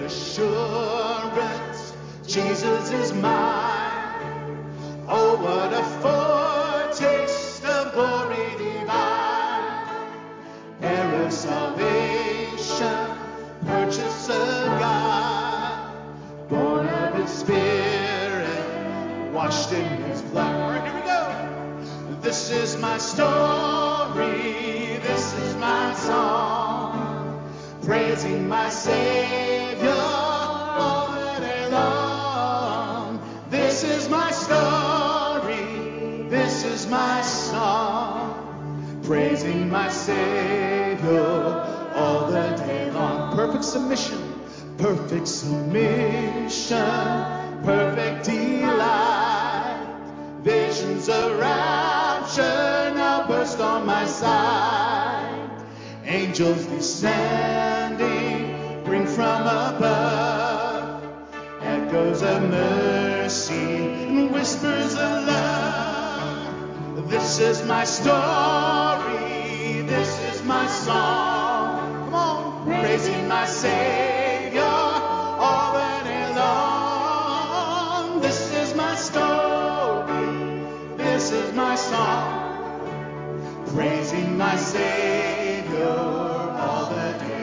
assurance, Jesus is mine. Oh, what a foretaste of glory divine, heir of salvation, purchase of God, born of His Spirit, washed in His blood. All right, here we go. This is my story, this is my song, praising my Savior all the day long. This is my story, this is my song, praising my Savior all the day long. Perfect submission, perfect submission, perfect delight, visions of rapture now burst on my sight. Angels descending, bring from above echoes of mercy and whispers of love. This is my story, this is my song. Come on, praising my Savior all the day long. This is my story, this is my song, praising my Savior all the day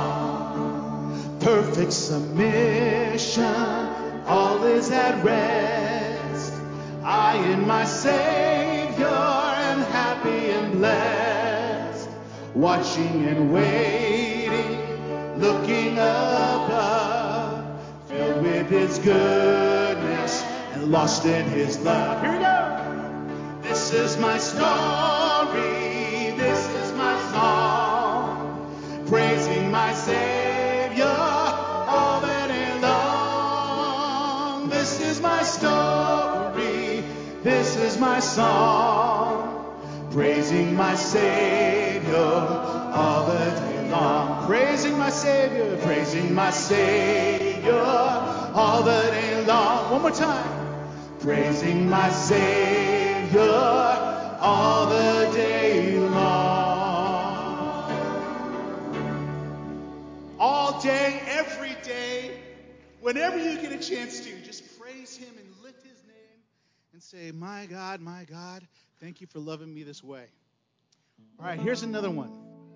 long. Perfect submission, all is at rest. I in my Savior am happy and blessed, watching and waiting, looking above, filled with His goodness and lost in His love. Here we go. This is my story, this is my song, praising my Savior all the day long. This is my story, this is my song, praising my Savior all the day long. Praising my Savior all the day long. One more time. Praising my Savior all the day long. All day, every day, whenever you get a chance to, just praise Him and lift His name and say, my God, thank you for loving me this way. All right, here's another one.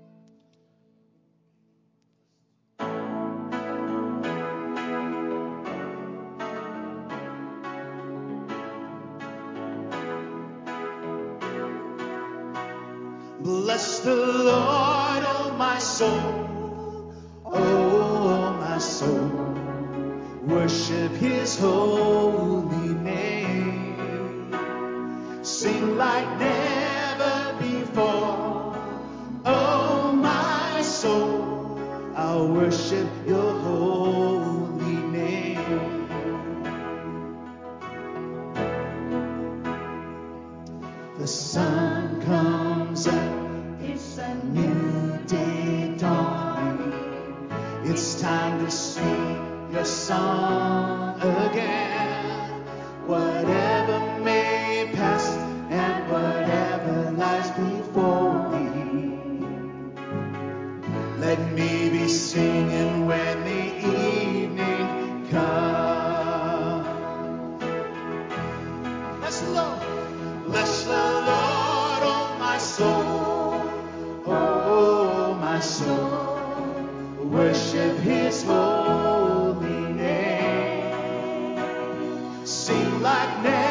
Bless the Lord, oh my soul, oh my soul, worship His holy name, sing like never before, oh my soul, I'll worship your holy name. The sun comes up, it's a new day dawning. It's time to sing your song again. Whatever may pass and whatever lies before me, let me be singing when the evening comes. Bless the Lord. Bless the Lord, oh my soul, oh my soul, worship His holy name, sing like never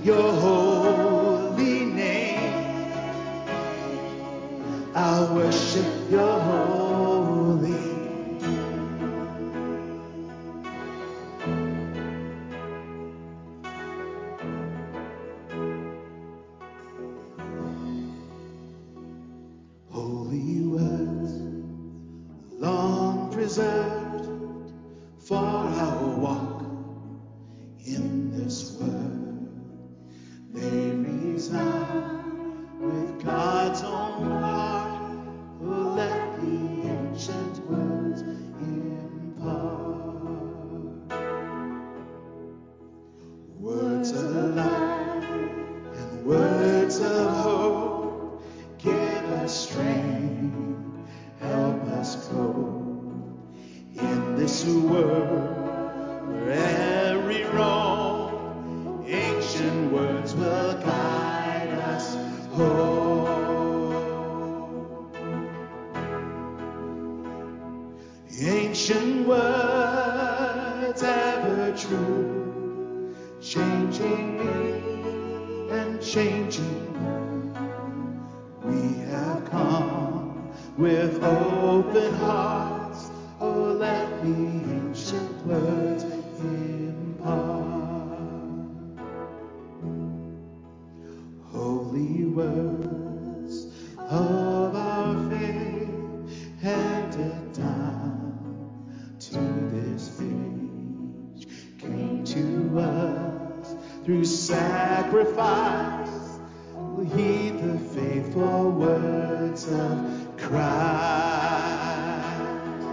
your holy name. I'll worship your holy name. Holy words, long preserved for our walk in this world. They resound with God's own heart, who let the ancient words impart. Words of life and words of hope, give us strength, help us cope in this world where every wrong, ancient words will guide us home. Ancient words ever true, changing me and changing you. We have come with open hearts, oh let the ancient words impart. Holy words of our faith handed down to this age, came to us through sacrifice. Heed the faithful words of Christ.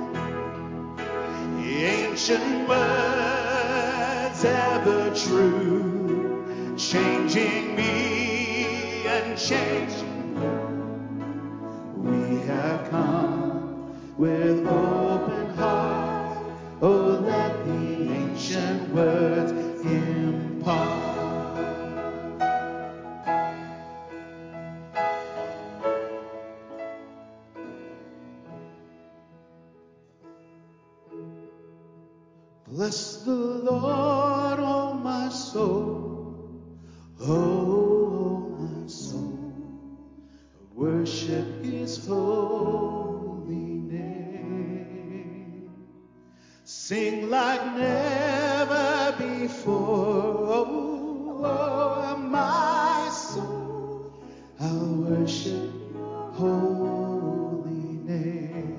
Ancient words ever true, changing me and changing you. We have come with open hearts, oh let the ancient words impart. Bless the Lord, oh my soul, oh my soul, worship his holy name. Sing like never before, oh my soul, I'll worship your holy name.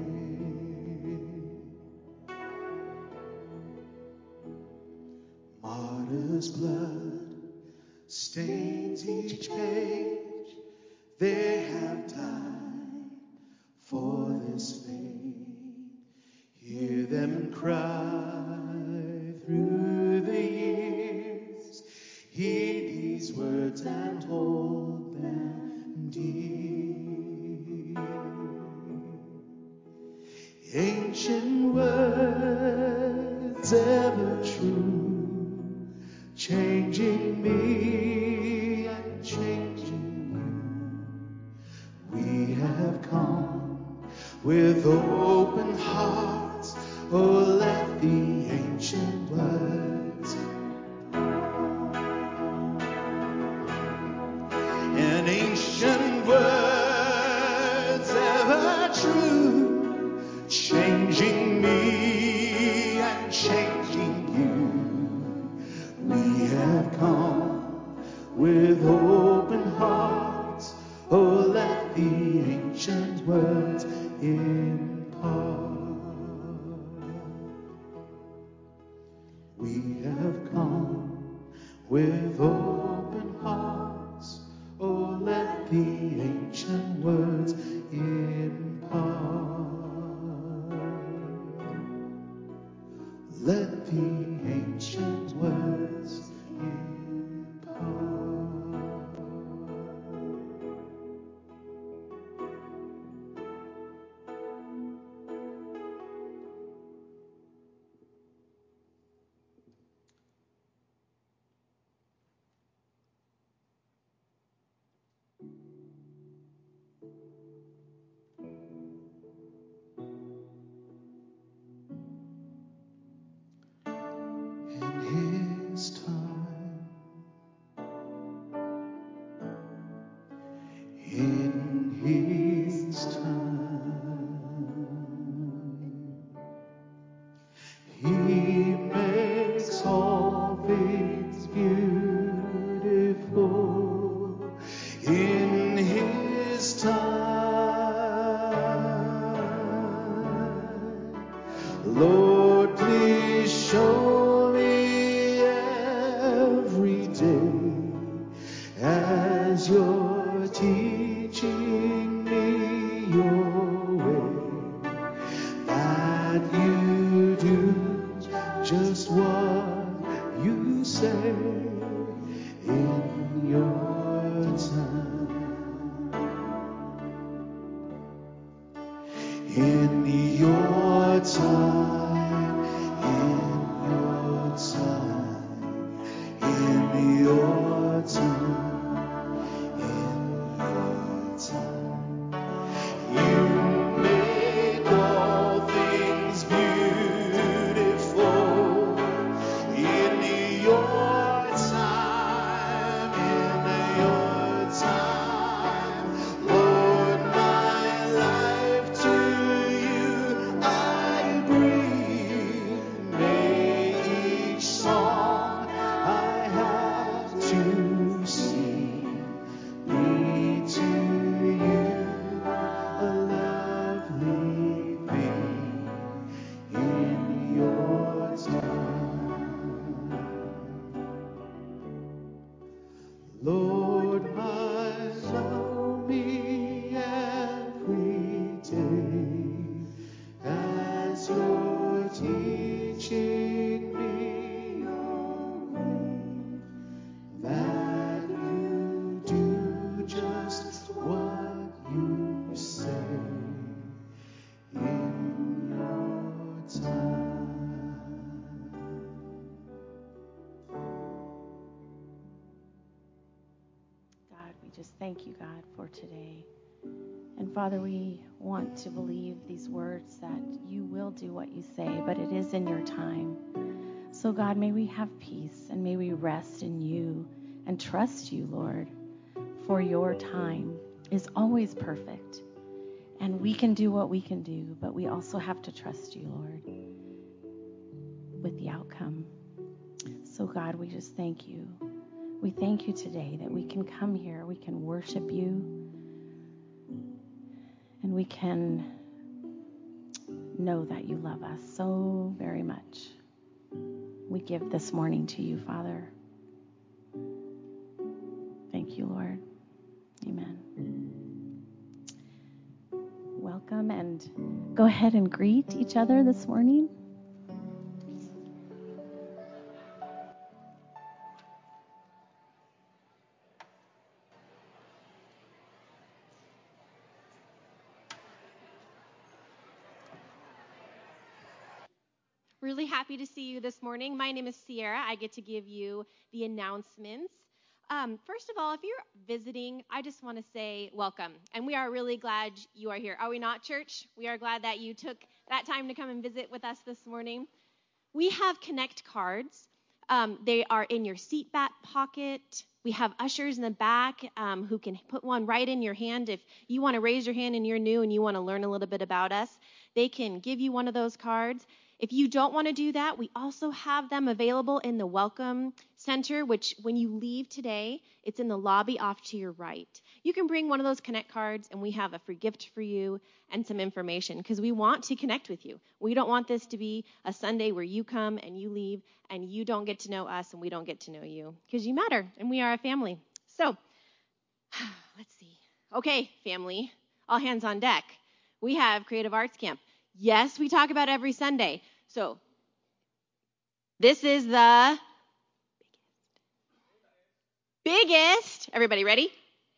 Martyr's blood stains each page. They have died for this faith. Hear them cry through the years. Heed these words and hold them dear. Ancient words ever true, changing me and changing you. We have come with open hearts, oh let the ancient words. And ancient words ever true, changing me and changing you. We have come with open hearts, oh let the ancient words impart. We have come with open hearts, oh let the ancient words impart. Let the ancient words impart. Lord, my soul me every day as you're teaching me your way, that you do just what you say in your time. God, we just thank you, God, for today. And Father, we want to believe these words that you will do what you say, but it is in your time. So God, may we have peace and may we rest in you and trust you, Lord, for your time is always perfect. And we can do what we can do, but we also have to trust you, Lord, with the outcome. So God, we just thank you. We thank you today that we can come here, we can worship you, and we can know that you love us so very much. We give this morning to you, Father. Thank you, Lord. Amen. Welcome, and go ahead and greet each other this morning. Really happy to see you this morning. My name is Sierra. I get to give you the announcements. First of all, if you're visiting, I just want to say welcome. And we are really glad you are here. Are we not, church? We are glad that you took that time to come and visit with us this morning. We have Connect cards. They are in your seat back pocket. We have ushers in the back who can put one right in your hand. If you want to raise your hand and you're new and you want to learn a little bit about us, they can give you one of those cards. If you don't want to do that, we also have them available in the Welcome Center, which when you leave today, it's in the lobby off to your right. You can bring one of those Connect cards, and we have a free gift for you and some information because we want to connect with you. We don't want this to be a Sunday where you come and you leave and you don't get to know us and we don't get to know you because you matter and we are a family. So let's see. Okay, family, all hands on deck. We have Creative Arts Camp. Yes, we talk about every Sunday. So this is the biggest, everybody ready?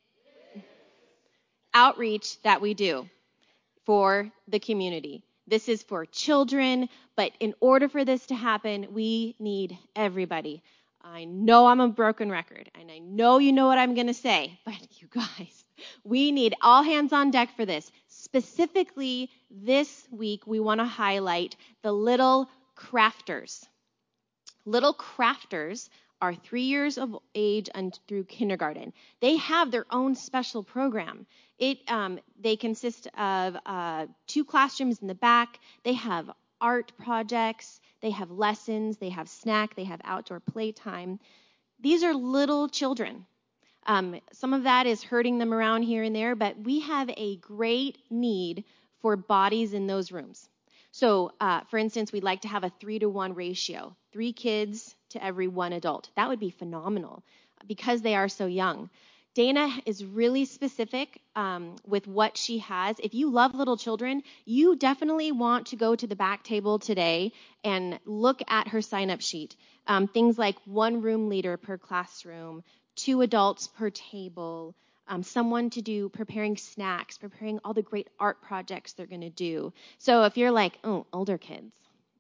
Outreach that we do for the community. This is for children, but in order for this to happen, we need everybody. I know I'm a broken record, and I know you know what I'm going to say, but you guys, we need all hands on deck for this. Specifically, this week, we want to highlight the Little Crafters. Little Crafters are 3 years of age and through kindergarten. They have their own special program. They consist of 2 classrooms in the back. They have art projects. They have lessons. They have snack. They have outdoor playtime. These are little children. Some of that is hurting them around here and there, but we have a great need for bodies in those rooms. So, for instance, we'd like to have a 3-to-1 ratio, 3 kids to every 1 adult. That would be phenomenal because they are so young. Dana is really specific with what she has. If you love little children, you definitely want to go to the back table today and look at her sign-up sheet. Things like 1 room leader per classroom, 2 adults per table, someone to do preparing snacks, preparing all the great art projects they're going to do. So if you're like, oh, older kids,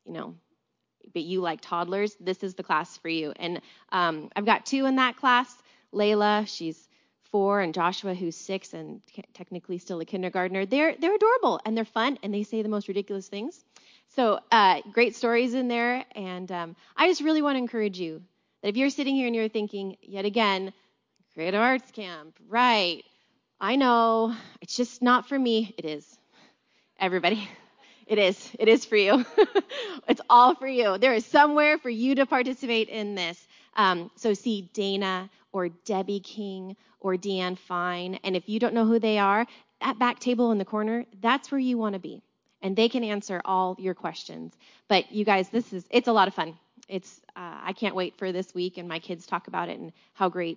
but you like toddlers, this is the class for you. And I've got 2 in that class. Layla, she's 4, and Joshua, who's 6 and technically still a kindergartner. They're adorable, and they're fun, and they say the most ridiculous things. So great stories in there. And I just really want to encourage you that if you're sitting here and you're thinking, yet again, Creative Arts Camp, right, I know, it's just not for me. It is. Everybody, it is. It is for you. It's all for you. There is somewhere for you to participate in this. So see Dana or Debbie King or Deanne Fine. And if you don't know who they are, that back table in the corner, that's where you want to be. And they can answer all your questions. But you guys, it's a lot of fun. I can't wait for this week, and my kids talk about it and how great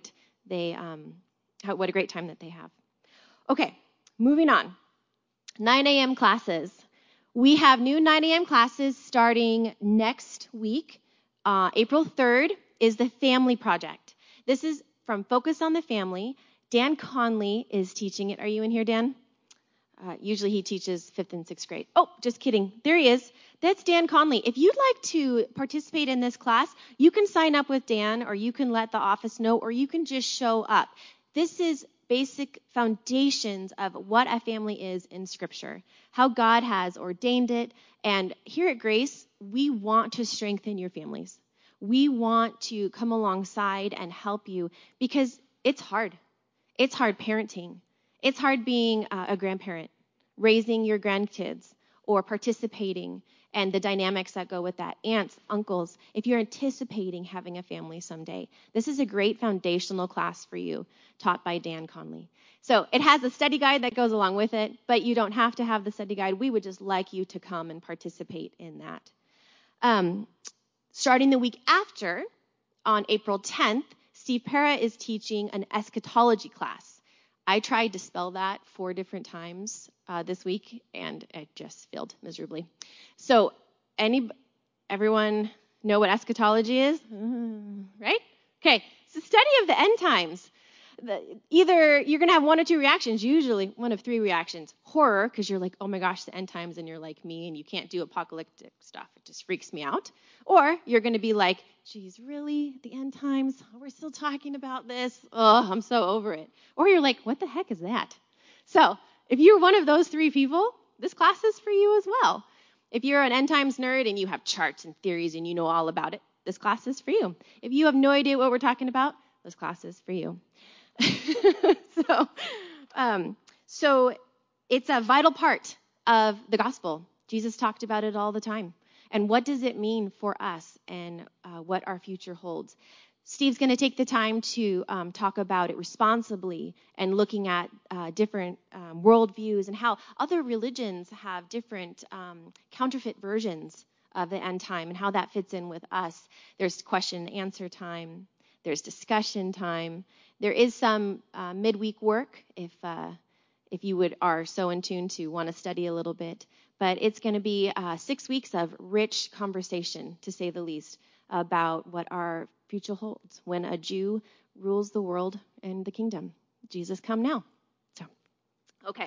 what a great time that they have. Okay, moving on. 9 a.m. classes. We have new 9 a.m. classes starting next week. April 3rd is the Family Project. This is from Focus on the Family. Dan Conley is teaching it. Are you in here, Dan? Usually he teaches 5th and 6th grade. Oh, just kidding. There he is. That's Dan Conley. If you'd like to participate in this class, you can sign up with Dan, or you can let the office know, or you can just show up. This is basic foundations of what a family is in Scripture, how God has ordained it. And here at Grace, we want to strengthen your families. We want to come alongside and help you because it's hard. It's hard parenting. It's hard being a grandparent, raising your grandkids, or participating, and the dynamics that go with that. Aunts, uncles, if you're anticipating having a family someday, this is a great foundational class for you, taught by Dan Conley. So it has a study guide that goes along with it, but you don't have to have the study guide. We would just like you to come and participate in that. Starting the week after, on April 10th, Steve Pera is teaching an eschatology class. I tried to spell that 4 different times this week, and it just failed miserably. So everyone know what eschatology is? Right? Okay, it's the study of the end times. Either you're going to have 1 or 2 reactions, usually 1 of 3 reactions. Horror, because you're like, oh my gosh, the end times, and you're like me, and you can't do apocalyptic stuff. It just freaks me out. Or you're going to be like, geez, really? The end times? We're still talking about this? Oh, I'm so over it. Or you're like, what the heck is that? So if you're one of those 3 people, this class is for you as well. If you're an end times nerd and you have charts and theories and you know all about it, this class is for you. If you have no idea what we're talking about, this class is for you. So it's a vital part of the gospel. Jesus talked about it all the time. And what does it mean for us and what our future holds? Steve's going to take the time to talk about it responsibly and looking at different worldviews and how other religions have different counterfeit versions of the end time and how that fits in with us. There's question and answer time. There's discussion time. There is some midweek work if you are so in tune to want to study a little bit. But it's going to be 6 weeks of rich conversation, to say the least, about what our future holds when a Jew rules the world and the kingdom. Jesus, come now. So, okay.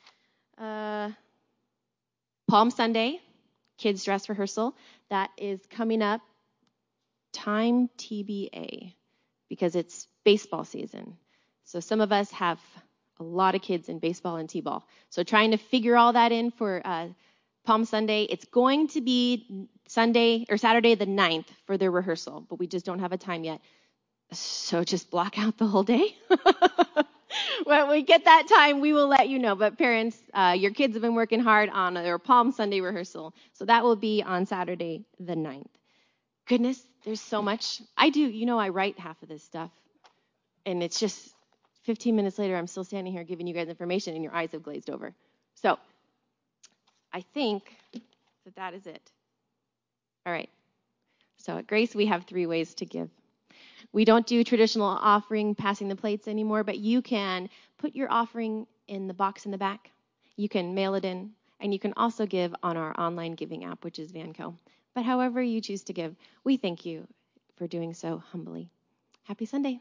Palm Sunday, kids' dress rehearsal. That is coming up. Time TBA, because it's baseball season. So some of us have a lot of kids in baseball and t-ball. So trying to figure all that in for Palm Sunday. It's going to be Saturday the 9th for their rehearsal, but we just don't have a time yet. So just block out the whole day. When we get that time, we will let you know. But parents, your kids have been working hard on their Palm Sunday rehearsal. So that will be on Saturday the 9th. Goodness, there's so much. I write half of this stuff. And it's just 15 minutes later, I'm still standing here giving you guys information, and your eyes have glazed over. So I think that is it. All right. So at Grace, we have 3 ways to give. We don't do traditional offering, passing the plates anymore, but you can put your offering in the box in the back. You can mail it in, and you can also give on our online giving app, which is Vanco. But however you choose to give, we thank you for doing so humbly. Happy Sunday.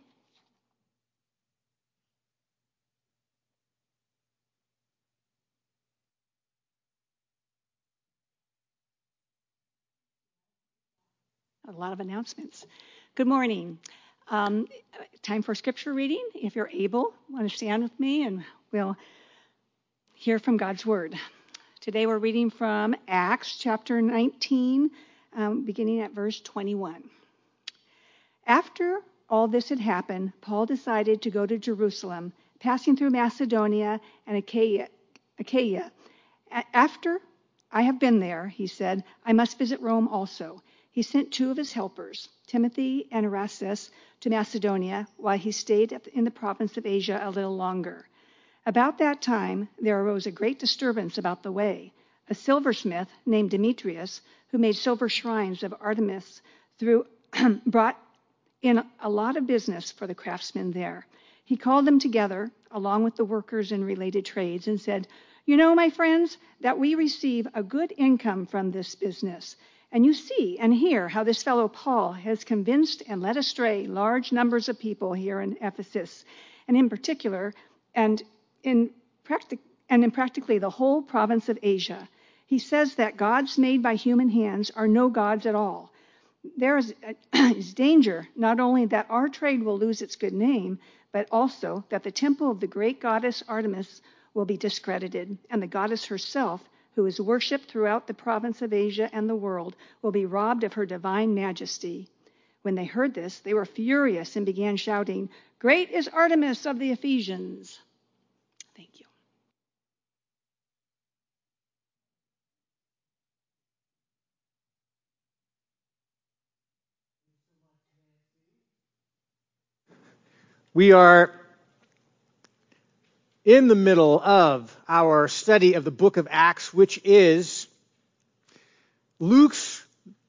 A lot of announcements. Good morning. Time for scripture reading. If you're able, want to stand with me and we'll hear from God's word. Today we're reading from Acts chapter 19, beginning at verse 21. After all this had happened, Paul decided to go to Jerusalem, passing through Macedonia and Achaia. After I have been there, he said, I must visit Rome also. He sent 2 of his helpers, Timothy and Erastus, to Macedonia while he stayed in the province of Asia a little longer. About that time, there arose a great disturbance about the way. A silversmith named Demetrius, who made silver shrines of Artemis, brought in a lot of business for the craftsmen there. He called them together, along with the workers in related trades, and said, "You know, my friends, that we receive a good income from this business. And you see and hear how this fellow Paul has convinced and led astray large numbers of people here in Ephesus, and in particular, and in practically the whole province of Asia. He says that gods made by human hands are no gods at all. There is danger not only that our trade will lose its good name, but also that the temple of the great goddess Artemis will be discredited, and the goddess herself, who is worshipped throughout the province of Asia and the world, will be robbed of her divine majesty." When they heard this, they were furious and began shouting, "Great is Artemis of the Ephesians." Thank you. We are in the middle of our study of the book of Acts, which is Luke's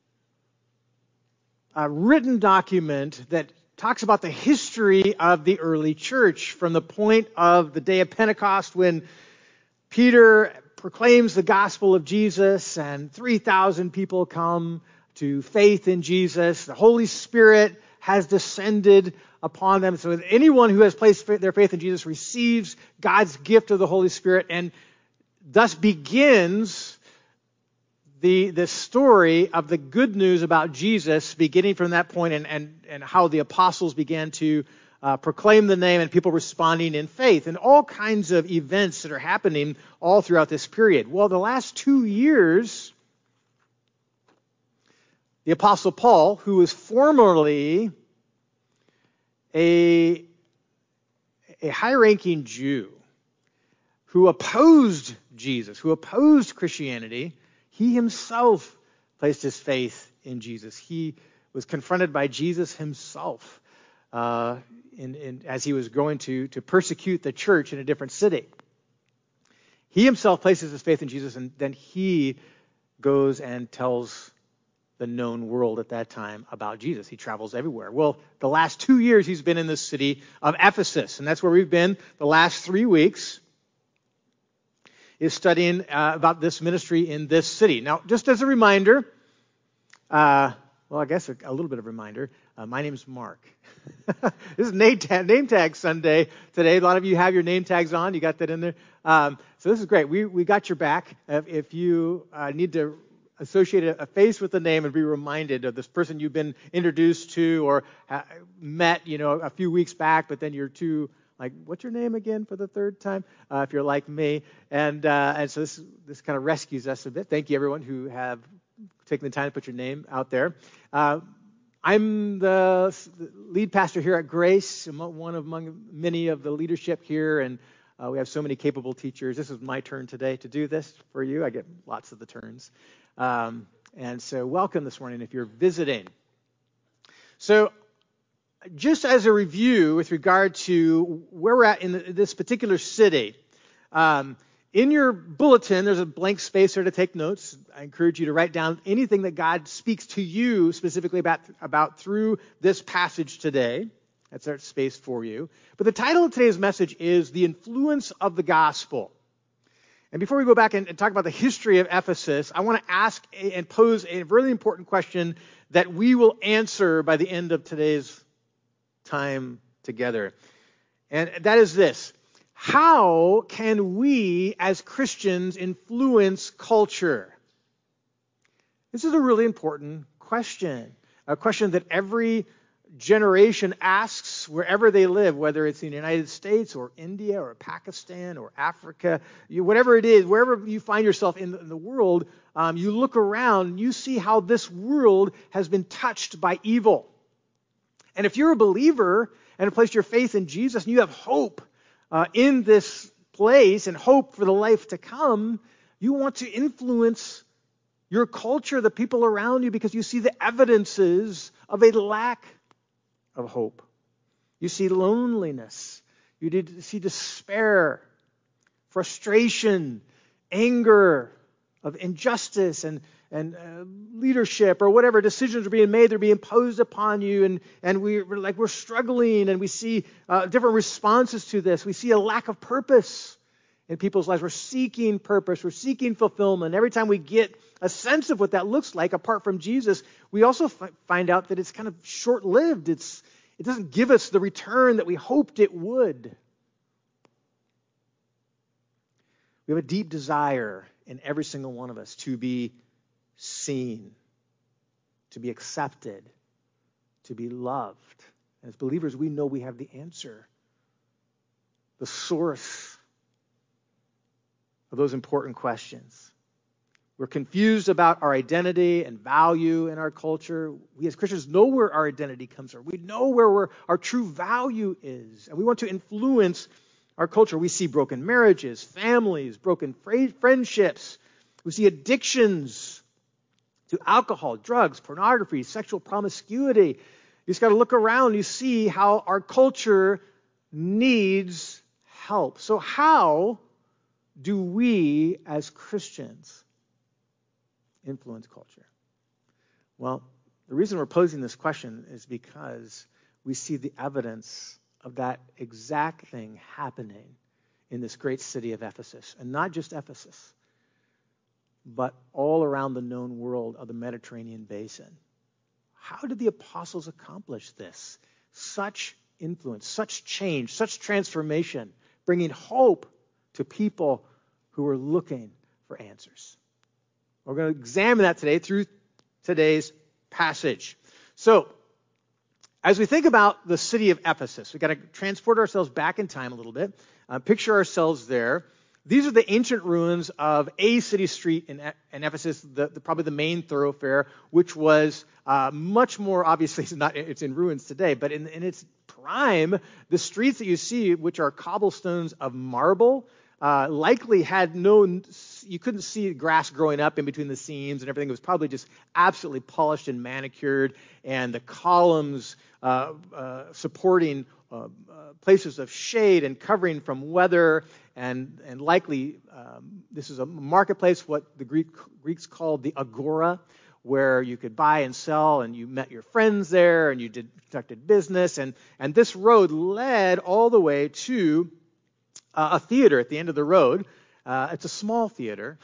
written document that talks about the history of the early church from the point of the day of Pentecost when Peter proclaims the gospel of Jesus and 3,000 people come to faith in Jesus. The Holy Spirit has descended upon them. So anyone who has placed their faith in Jesus receives God's gift of the Holy Spirit, and thus begins the story of the good news about Jesus, beginning from that point, and how the apostles began to proclaim the name and people responding in faith, and all kinds of events that are happening all throughout this period. Well, the last 2 years, the Apostle Paul, who was formerly a high-ranking Jew who opposed Jesus, who opposed Christianity, he himself placed his faith in Jesus. He was confronted by Jesus himself as he was going to persecute the church in a different city. He himself places his faith in Jesus, and then he goes and tells the known world at that time about Jesus. He travels everywhere. Well, the last 2 years he's been in the city of Ephesus, and that's where we've been the last 3 weeks, is studying about this ministry in this city. Now, just as a reminder, I guess a little bit of a reminder, my name's Mark. This is name tag Sunday today. A lot of you have your name tags on. You got that in there. So this is great. We got your back. If you need to associate a face with the name and be reminded of this person you've been introduced to or met, a few weeks back, but then you're too, like, what's your name again for the third time? If you're like me. And so this kind of rescues us a bit. Thank you, everyone who have taken the time to put your name out there. I'm the lead pastor here at Grace, one among many of the leadership here, and we have so many capable teachers. This is my turn today to do this for you. I get lots of the turns. And so welcome this morning if you're visiting. So just as a review with regard to where we're at in this particular city, in your bulletin, there's a blank space there to take notes. I encourage you to write down anything that God speaks to you specifically about through this passage today. That's our space for you. But the title of today's message is The Influence of the Gospel. And before we go back and talk about the history of Ephesus, I want to ask and pose a really important question that we will answer by the end of today's time together. And that is this: how can we as Christians influence culture? This is a really important question, a question that every generation asks wherever they live, whether it's in the United States or India or Pakistan or Africa, whatever it is, wherever you find yourself in the world, you look around and you see how this world has been touched by evil. And if you're a believer and have placed your faith in Jesus and you have hope in this place and hope for the life to come, you want to influence your culture, the people around you, because you see the evidences of a lack of hope. You see loneliness. You see despair, frustration, anger, of injustice and leadership or whatever decisions are being made, they're being imposed upon you, and we're struggling, and we see different responses to this. We see a lack of purpose in people's lives. We're seeking purpose. We're seeking fulfillment. Every time we get a sense of what that looks like apart from Jesus, we also find out that it's kind of short-lived. It doesn't give us the return that we hoped it would. We have a deep desire in every single one of us to be seen, to be accepted, to be loved. And as believers, we know we have the answer, the source of those important questions. We're confused about our identity and value in our culture. We as Christians know where our identity comes from. We know where our true value is, and we want to influence our culture. We see broken marriages, families, broken friendships. We see addictions to alcohol, drugs, pornography, sexual promiscuity. You just got to look around. You see how our culture needs help. So how do we as Christians influence culture? Well, the reason we're posing this question is because we see the evidence of that exact thing happening in this great city of Ephesus. And not just Ephesus, but all around the known world of the Mediterranean basin. How did the apostles accomplish this? Such influence, such change, such transformation, bringing hope to people who are looking for answers. We're going to examine that today through today's passage. So, as we think about the city of Ephesus, we've got to transport ourselves back in time a little bit. Picture ourselves there. These are the ancient ruins of a city street in Ephesus, probably the main thoroughfare, which was much more, obviously, it's in ruins today, but in its prime, the streets that you see, which are cobblestones of marble, likely had you couldn't see grass growing up in between the seams and everything. It was probably just absolutely polished and manicured, and the columns supporting places of shade and covering from weather, and likely this is a marketplace, what the Greeks called the agora, where you could buy and sell, and you met your friends there, and you conducted business, and this road led all the way to a theater at the end of the road. It's a small theater.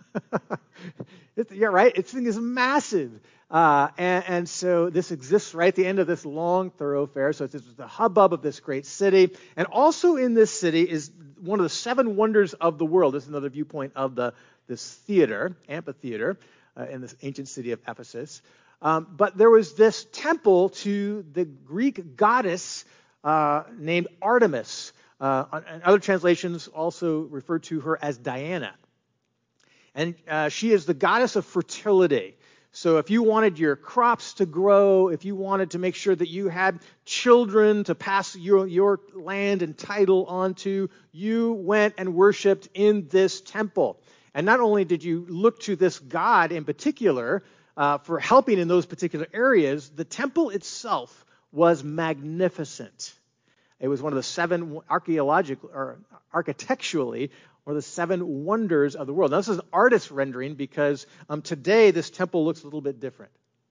Yeah, right? This thing is massive. And so this exists right at the end of this long thoroughfare. So it's the hubbub of this great city. And also in this city is one of the 7 wonders of the world. This is another viewpoint of this theater, amphitheater, in this ancient city of Ephesus. But there was this temple to the Greek goddess named Artemis. And other translations also refer to her as Diana. And she is the goddess of fertility. So if you wanted your crops to grow, if you wanted to make sure that you had children to pass your land and title onto, you went and worshipped in this temple. And not only did you look to this god in particular for helping in those particular areas, the temple itself was magnificent. It was one of the 7 architecturally, one of the 7 wonders of the world. Now, this is an artist rendering because today this temple looks a little bit different.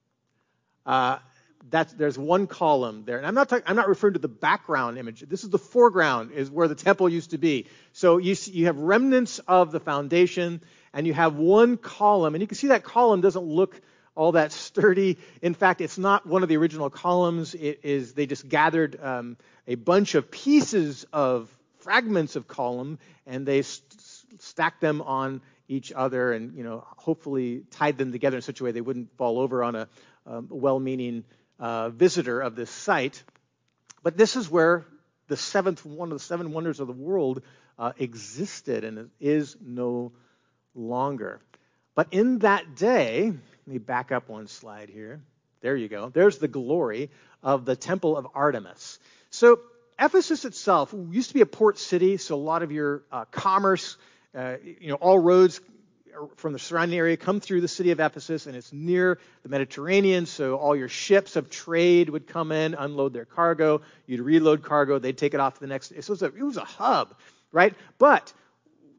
There's one column there, and I'm not referring to the background image. This is the foreground, is where the temple used to be. So you have remnants of the foundation, and you have one column, and you can see that column doesn't look all that sturdy. In fact, it's not one of the original columns. They just gathered a bunch of pieces of fragments of column, and they stacked them on each other, and hopefully tied them together in such a way they wouldn't fall over on a well-meaning visitor of this site. But this is where one of the 7 wonders of the world existed, and is no longer. But in that day, let me back up one slide here. There you go. There's the glory of the Temple of Artemis. So Ephesus itself used to be a port city, so a lot of your commerce, all roads from the surrounding area come through the city of Ephesus, and it's near the Mediterranean, so all your ships of trade would come in, unload their cargo, you'd reload cargo, they'd take it off to the next. So it was a hub, right? But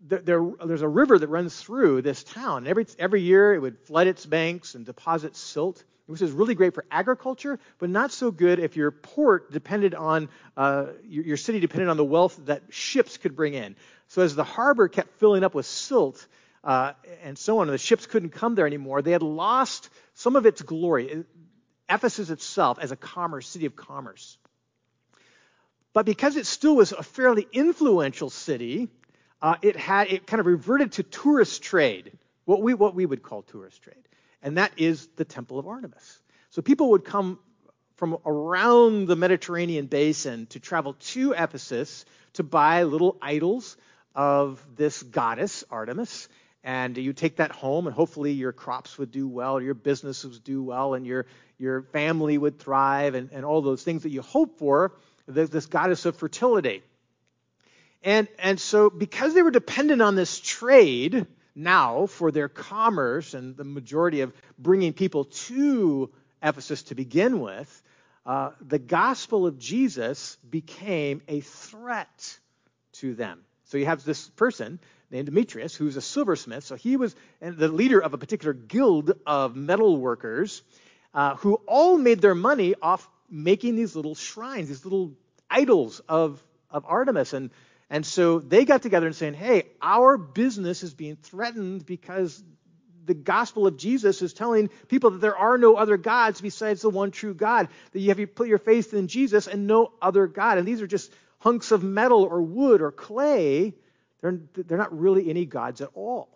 there's a river that runs through this town. Every year it would flood its banks and deposit silt, which is really great for agriculture, but not so good if your port depended on, your city depended on the wealth that ships could bring in. So as the harbor kept filling up with silt and so on, and the ships couldn't come there anymore, they had lost some of its glory. Ephesus itself as a city of commerce. But because it still was a fairly influential city, it kind of reverted to tourist trade, what we would call tourist trade. And that is the Temple of Artemis. So people would come from around the Mediterranean basin to travel to Ephesus to buy little idols of this goddess, Artemis. And you take that home, and hopefully your crops would do well, your business would do well, and your family would thrive, and all those things that you hope for, this goddess of fertility. And so because they were dependent on this trade now for their commerce and the majority of bringing people to Ephesus to begin with, the gospel of Jesus became a threat to them. So you have this person named Demetrius, who's a silversmith. So he was the leader of a particular guild of metal workers who all made their money off making these little shrines, these little idols of Artemis. And so they got together and saying, hey, our business is being threatened because the gospel of Jesus is telling people that there are no other gods besides the one true God, that you have to put your faith in Jesus and no other God. And these are just hunks of metal or wood or clay. They're not really any gods at all.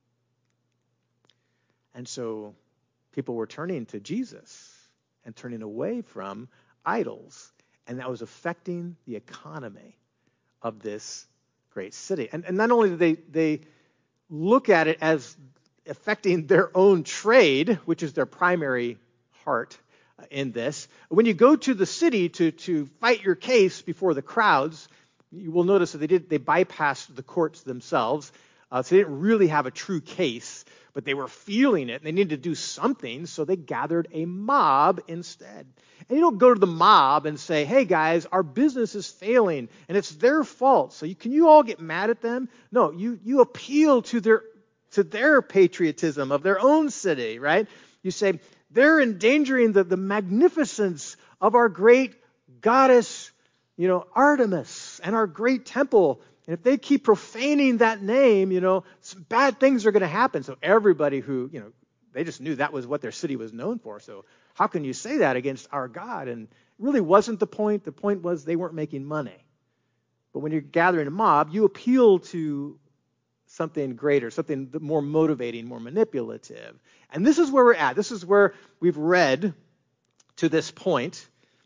And so people were turning to Jesus and turning away from idols. And that was affecting the economy of this great city. And not only did they look at it as affecting their own trade, which is their primary heart in this. When you go to the city to fight your case before the crowds, you will notice that they bypassed the courts themselves, so they didn't really have a true case, but they were feeling it, and they needed to do something, so they gathered a mob instead. And you don't go to the mob and say, hey guys, our business is failing, and it's their fault, so can you all get mad at them? No, you appeal to their patriotism of their own city, right? You say, they're endangering the magnificence of our great goddess, Artemis, and our great temple. And if they keep profaning that name, some bad things are going to happen. So everybody who, they just knew that was what their city was known for. So how can you say that against our God? And it really wasn't the point. The point was they weren't making money. But when you're gathering a mob, you appeal to something greater, something more motivating, more manipulative. And this is where we're at. This is where we've read to this point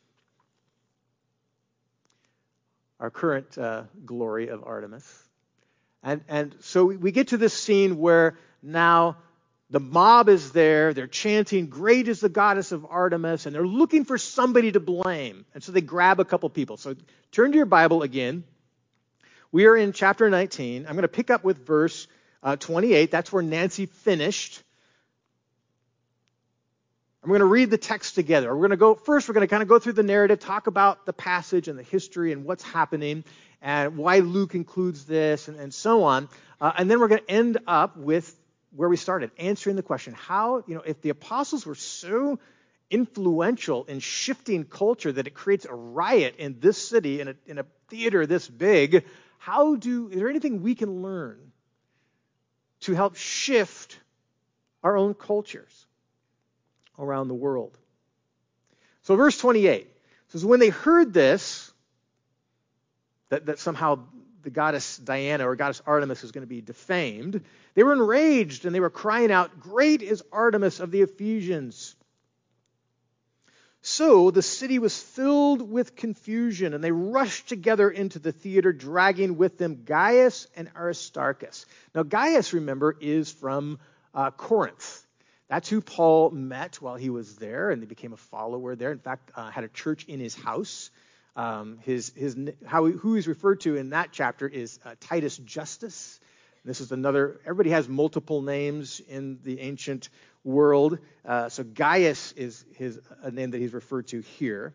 our current glory of Artemis. And so we get to this scene where now the mob is there. They're chanting, great is the goddess of Artemis, and they're looking for somebody to blame. And so they grab a couple people. So turn to your Bible again. We are in chapter 19. I'm going to pick up with verse 28. That's where Nancy finished. I'm going to read the text together. We're going to kind of go through the narrative, talk about the passage and the history and what's happening and why Luke includes this and so on. And then we're going to end up with where we started, answering the question, how, if the apostles were so influential in shifting culture that it creates a riot in this city, in a theater this big, is there anything we can learn to help shift our own cultures around the world? So verse 28 says, when they heard this, that somehow the goddess Diana or goddess Artemis is going to be defamed, they were enraged and they were crying out, great is Artemis of the Ephesians. So the city was filled with confusion, and they rushed together into the theater, dragging with them Gaius and Aristarchus. Now Gaius, remember, is from Corinth. That's who Paul met while he was there, and he became a follower there. In fact, had a church in his house. Who he's referred to in that chapter is Titus Justus. This is everybody has multiple names in the ancient world. So Gaius is a name that he's referred to here.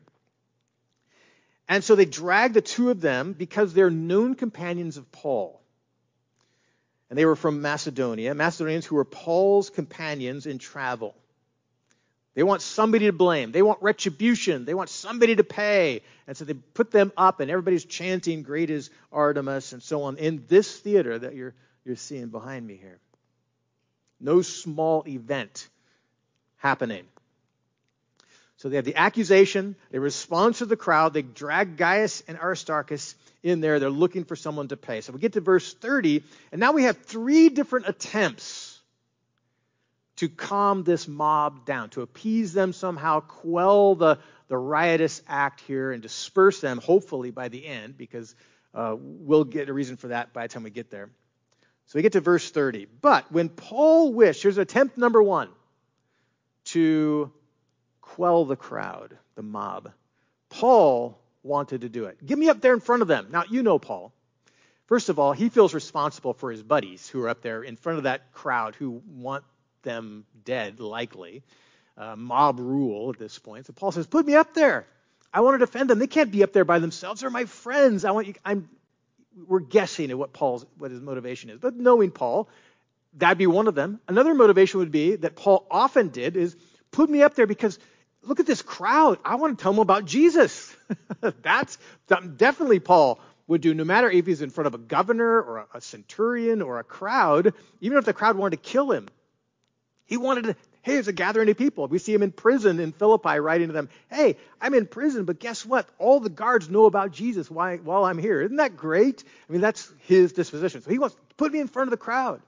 And so they dragged the two of them because they're known companions of Paul. And they were from Macedonia, Macedonians who were Paul's companions in travel. They want somebody to blame. They want retribution. They want somebody to pay. And so they put them up, and everybody's chanting, "Great is Artemis," and so on, in this theater that you're seeing behind me here. No small event happening. So they have the accusation. They respond to the crowd. They drag Gaius and Aristarchus in there. They're looking for someone to pay. So we get to verse 30, and now we have 3 different attempts to calm this mob down, to appease them somehow, quell the riotous act here, and disperse them, hopefully, by the end, because we'll get a reason for that by the time we get there. So we get to verse 30. But when Paul wished, here's attempt number 1, to quell the crowd, the mob. Paul wanted to do it. Get me up there in front of them. Now, you know Paul. First of all, he feels responsible for his buddies who are up there in front of that crowd who want them dead, likely. Mob rule at this point. So Paul says, put me up there. I want to defend them. They can't be up there by themselves. They're my friends. We're guessing at what his motivation is. But knowing Paul, that'd be one of them. Another motivation would be that Paul often did is put me up there because look at this crowd. I want to tell them about Jesus. That's definitely Paul would do, no matter if he's in front of a governor or a centurion or a crowd, even if the crowd wanted to kill him. He wanted to, hey, there's a gathering of people. We see him in prison in Philippi writing to them, hey, I'm in prison, but guess what? All the guards know about Jesus while I'm here. Isn't that great? I mean, that's his disposition. So he wants to put me in front of the crowd.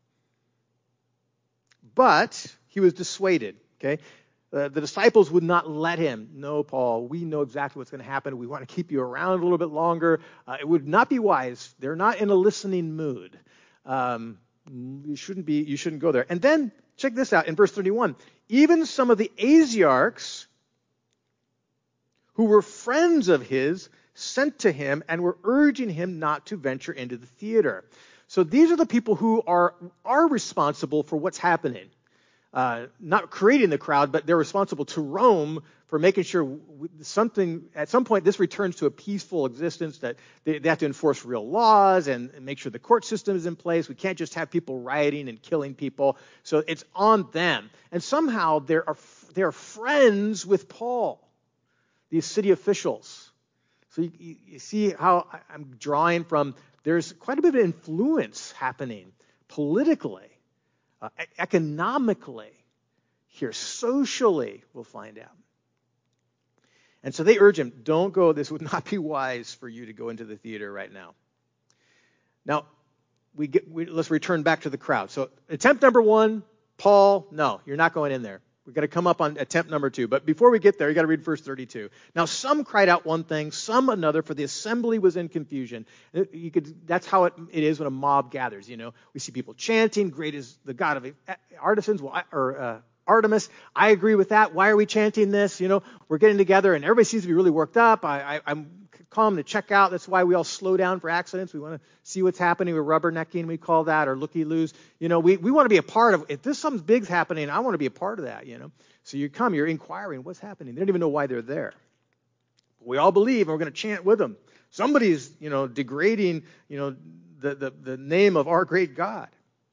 But he was dissuaded, okay? The disciples would not let him. No, Paul, we know exactly what's going to happen. We want to keep you around a little bit longer. It would not be wise. They're not in a listening mood. You shouldn't go there. And then, check this out in verse 31. Even some of the Asiarchs who were friends of his sent to him and were urging him not to venture into the theater. So these are the people who are responsible for what's happening. Not creating the crowd, but they're responsible to Rome for making sure at some point this returns to a peaceful existence, that they have to enforce real laws and make sure the court system is in place. We can't just have people rioting and killing people. So it's on them. And somehow they're friends with Paul, these city officials. So you see how I'm drawing from, there's quite a bit of influence happening politically. Economically, here, socially, we'll find out. And so they urge him, don't go. This would not be wise for you to go into the theater right now. Now, let's return back to the crowd. So attempt number 1, Paul, no, you're not going in there. We're going to come up on attempt number 2. But before we get there, you got to read verse 32. Now, some cried out one thing, some another, for the assembly was in confusion. That's how it is when a mob gathers. You know, we see people chanting, "Great is the God of artisans," Artemis. I agree with that. Why are we chanting this? You know, we're getting together, and everybody seems to be really worked up. I'm calm to check out. That's why we all slow down for accidents. We want to see what's happening. We're rubbernecking, we call that, or looky-loos. You know, we want to be a part of, if there's something big's happening, I want to be a part of that, you know. So you're inquiring, what's happening? They don't even know why they're there. We all believe, and we're going to chant with them. Somebody's, degrading, the name of our great God.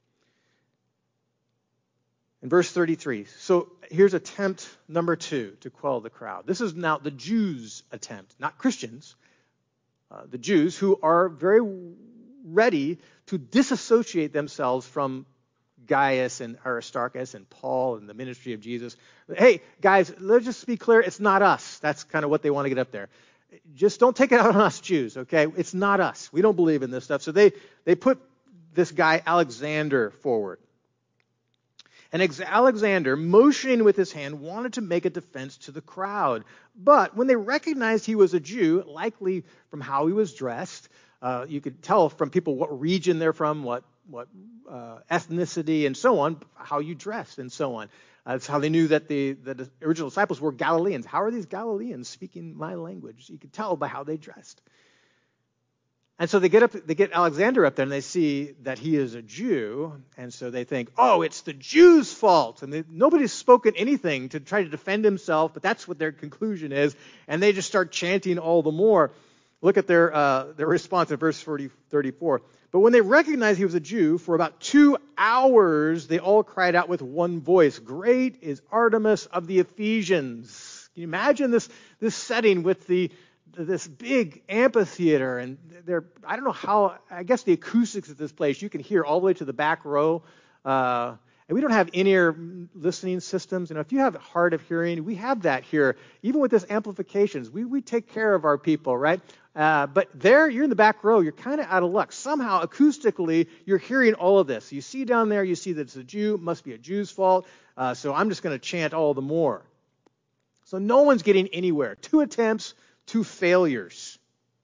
In verse 33, so here's attempt number 2 to quell the crowd. This is now the Jews' attempt, not Christians. The Jews who are very ready to disassociate themselves from Gaius and Aristarchus and Paul and the ministry of Jesus. Hey, guys, let's just be clear. It's not us. That's kind of what they want to get up there. Just don't take it out on us Jews, okay? It's not us. We don't believe in this stuff. So they put this guy Alexander forward. And Alexander, motioning with his hand, wanted to make a defense to the crowd. But when they recognized he was a Jew, likely from how he was dressed, you could tell from people what region they're from, what ethnicity, and so on, how you dressed, and so on. That's how they knew that the original disciples were Galileans. How are these Galileans speaking my language? You could tell by how they dressed. And so they get Alexander up there, and they see that he is a Jew, and so they think, oh, it's the Jews' fault. And nobody's spoken anything to try to defend himself, but that's what their conclusion is. And they just start chanting all the more. Look at their response in verse 34. But when they recognized he was a Jew, for about 2 hours they all cried out with one voice, "Great is Artemis of the Ephesians." Can you imagine this setting with this big amphitheater? And I don't know how, I guess the acoustics of this place, you can hear all the way to the back row. And we don't have in-ear listening systems. If you have hard of hearing, we have that here. Even with this amplifications, we take care of our people, right? But there, you're in the back row. You're kind of out of luck. Somehow, acoustically, you're hearing all of this. You see down there, you see that it's a Jew. It must be a Jew's fault. So I'm just going to chant all the more. So no one's getting anywhere. 2 attempts, 2 failures.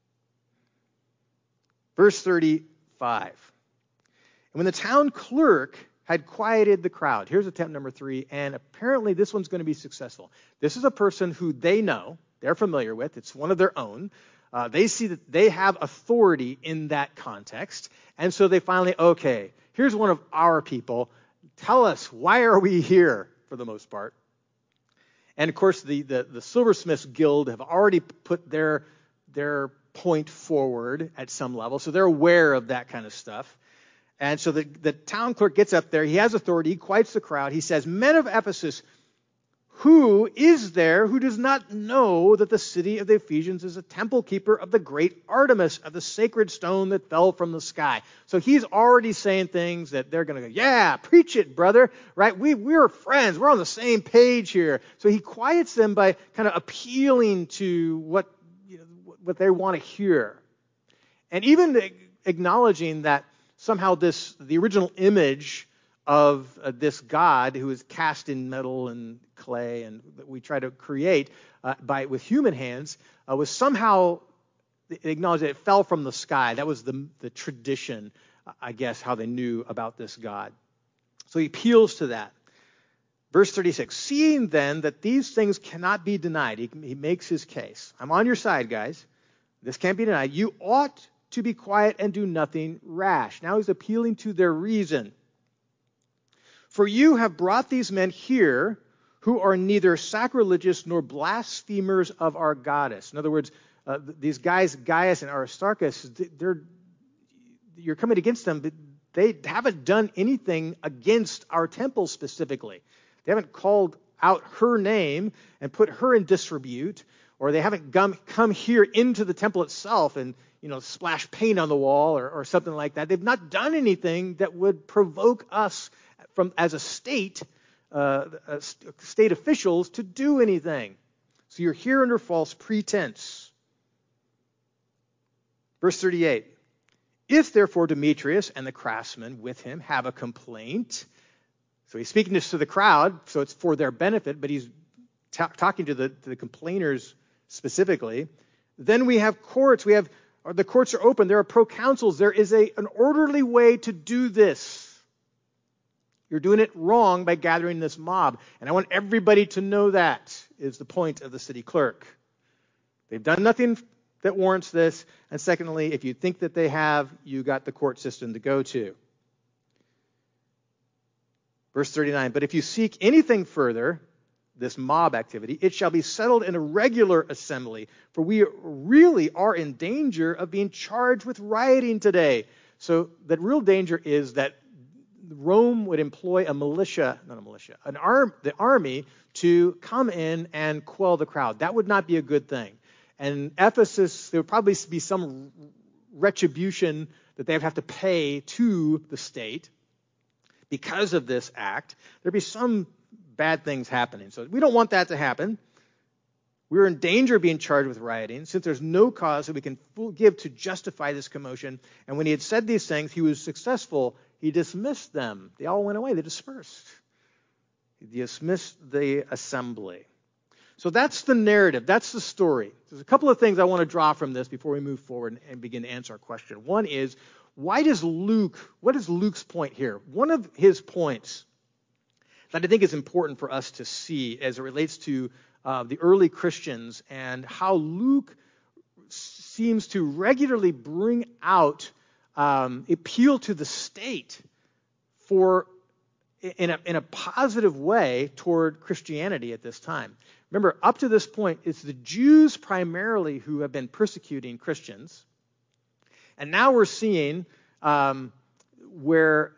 Verse 35. And when the town clerk had quieted the crowd. Here's attempt number 3, and apparently this one's going to be successful. This is a person who they know, they're familiar with. It's one of their own. They see that they have authority in that context, and so they finally, okay, here's one of our people. Tell us, why are we here, for the most part? And, of course, the Silversmiths Guild have already put their point forward at some level, so they're aware of that kind of stuff. And so the town clerk gets up there. He has authority. He quiets the crowd. He says, "Men of Ephesus, who is there who does not know that the city of the Ephesians is a temple keeper of the great Artemis, of the sacred stone that fell from the sky?" So he's already saying things that they're going to go, "Yeah, preach it, brother." Right? We're friends. We're on the same page here. So he quiets them by kind of appealing to what they want to hear. And even acknowledging that somehow the original image of this God who is cast in metal and clay and that we try to create with human hands was somehow acknowledged that it fell from the sky. That was the tradition, I guess, how they knew about this God. So he appeals to that. Verse 36, "Seeing then that these things cannot be denied," he makes his case. "I'm on your side, guys. This can't be denied. You ought to be quiet and do nothing rash." Now he's appealing to their reason. "For you have brought these men here who are neither sacrilegious nor blasphemers of our goddess." In other words, these guys, Gaius and Aristarchus, you're coming against them, but they haven't done anything against our temple specifically. They haven't called out her name and put her in disrepute, or they haven't come here into the temple itself and splash paint on the wall or something like that. They've not done anything that would provoke us as a state officials to do anything. So you're here under false pretense. Verse 38, "If therefore Demetrius and the craftsmen with him have a complaint," so he's speaking this to the crowd, so it's for their benefit, but he's talking to the complainers specifically, "then we have courts, the courts are open, there are proconsuls, there is an orderly way to do this. You're doing it wrong by gathering this mob. And I want everybody to know that," is the point of the city clerk. They've done nothing that warrants this. And secondly, if you think that they have, you got the court system to go to. Verse 39, "But if you seek anything further," this mob activity, "it shall be settled in a regular assembly, for we really are in danger of being charged with rioting today." So the real danger is that Rome would employ the army to come in and quell the crowd. That would not be a good thing. And Ephesus, there would probably be some retribution that they would have to pay to the state because of this act. There'd be some bad things happening. So we don't want that to happen. We're in danger of being charged with rioting, since there's no cause that we can give to justify this commotion. And when he had said these things, he was successful. He dismissed them. They all went away. They dispersed. He dismissed the assembly. So that's the narrative. That's the story. There's a couple of things I want to draw from this before we move forward and begin to answer our question. One is, what is Luke's point here? One of his points that I think is important for us to see as it relates to the early Christians and how Luke seems to regularly bring out appeal to the state in a positive way toward Christianity at this time. Remember, up to this point, it's the Jews primarily who have been persecuting Christians. And now we're seeing where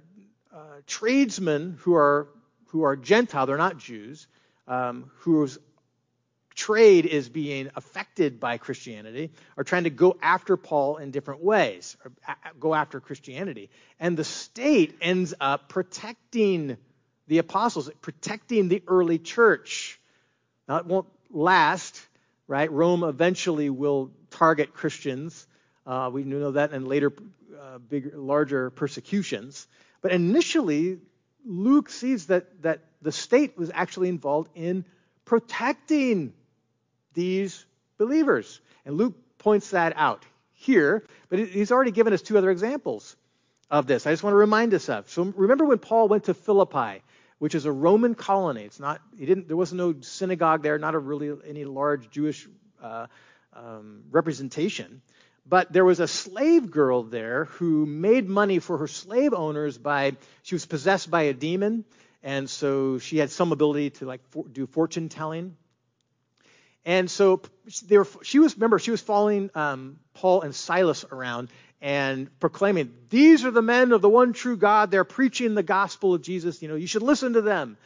tradesmen who are Gentile, they're not Jews, whose trade is being affected by Christianity, are trying to go after Paul in different ways, or go after Christianity. And the state ends up protecting the apostles, protecting the early church. Now, it won't last, right? Rome eventually will target Christians. We know that in later, larger persecutions. But initially, Luke sees that the state was actually involved in protecting these believers. And Luke points that out here, but he's already given us two other examples of this. I just want to remind us of. So remember when Paul went to Philippi, which is a Roman colony. There wasn't no synagogue there, not any large Jewish representation. But there was a slave girl there who made money for her slave owners she was possessed by a demon, and so she had some ability to do fortune telling. And so she was following Paul and Silas around and proclaiming, these are the men of the one true God. They're preaching the gospel of Jesus. You should listen to them.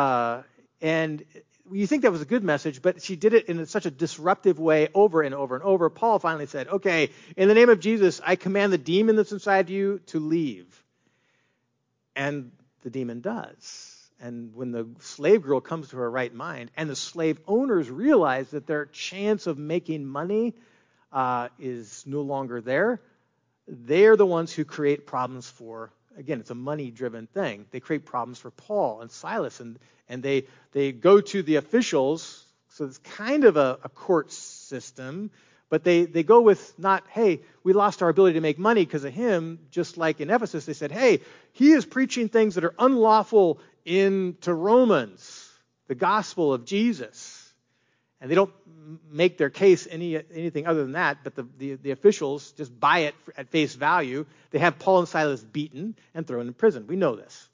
And you think that was a good message, but she did it in such a disruptive way over and over and over. Paul finally said, okay, in the name of Jesus, I command the demon that's inside you to leave. And the demon does. And when the slave girl comes to her right mind, and the slave owners realize that their chance of making money is no longer there, they're the ones who create problems for, again, it's a money-driven thing. They create problems for Paul and Silas, and they go to the officials, so it's kind of a court system, but they go with not, hey, we lost our ability to make money because of him, just like in Ephesus, they said, hey, he is preaching things that are unlawful to Romans, the gospel of Jesus. And they don't make their case anything other than that, but the officials just buy it at face value. They have Paul and Silas beaten and thrown in prison. We know this.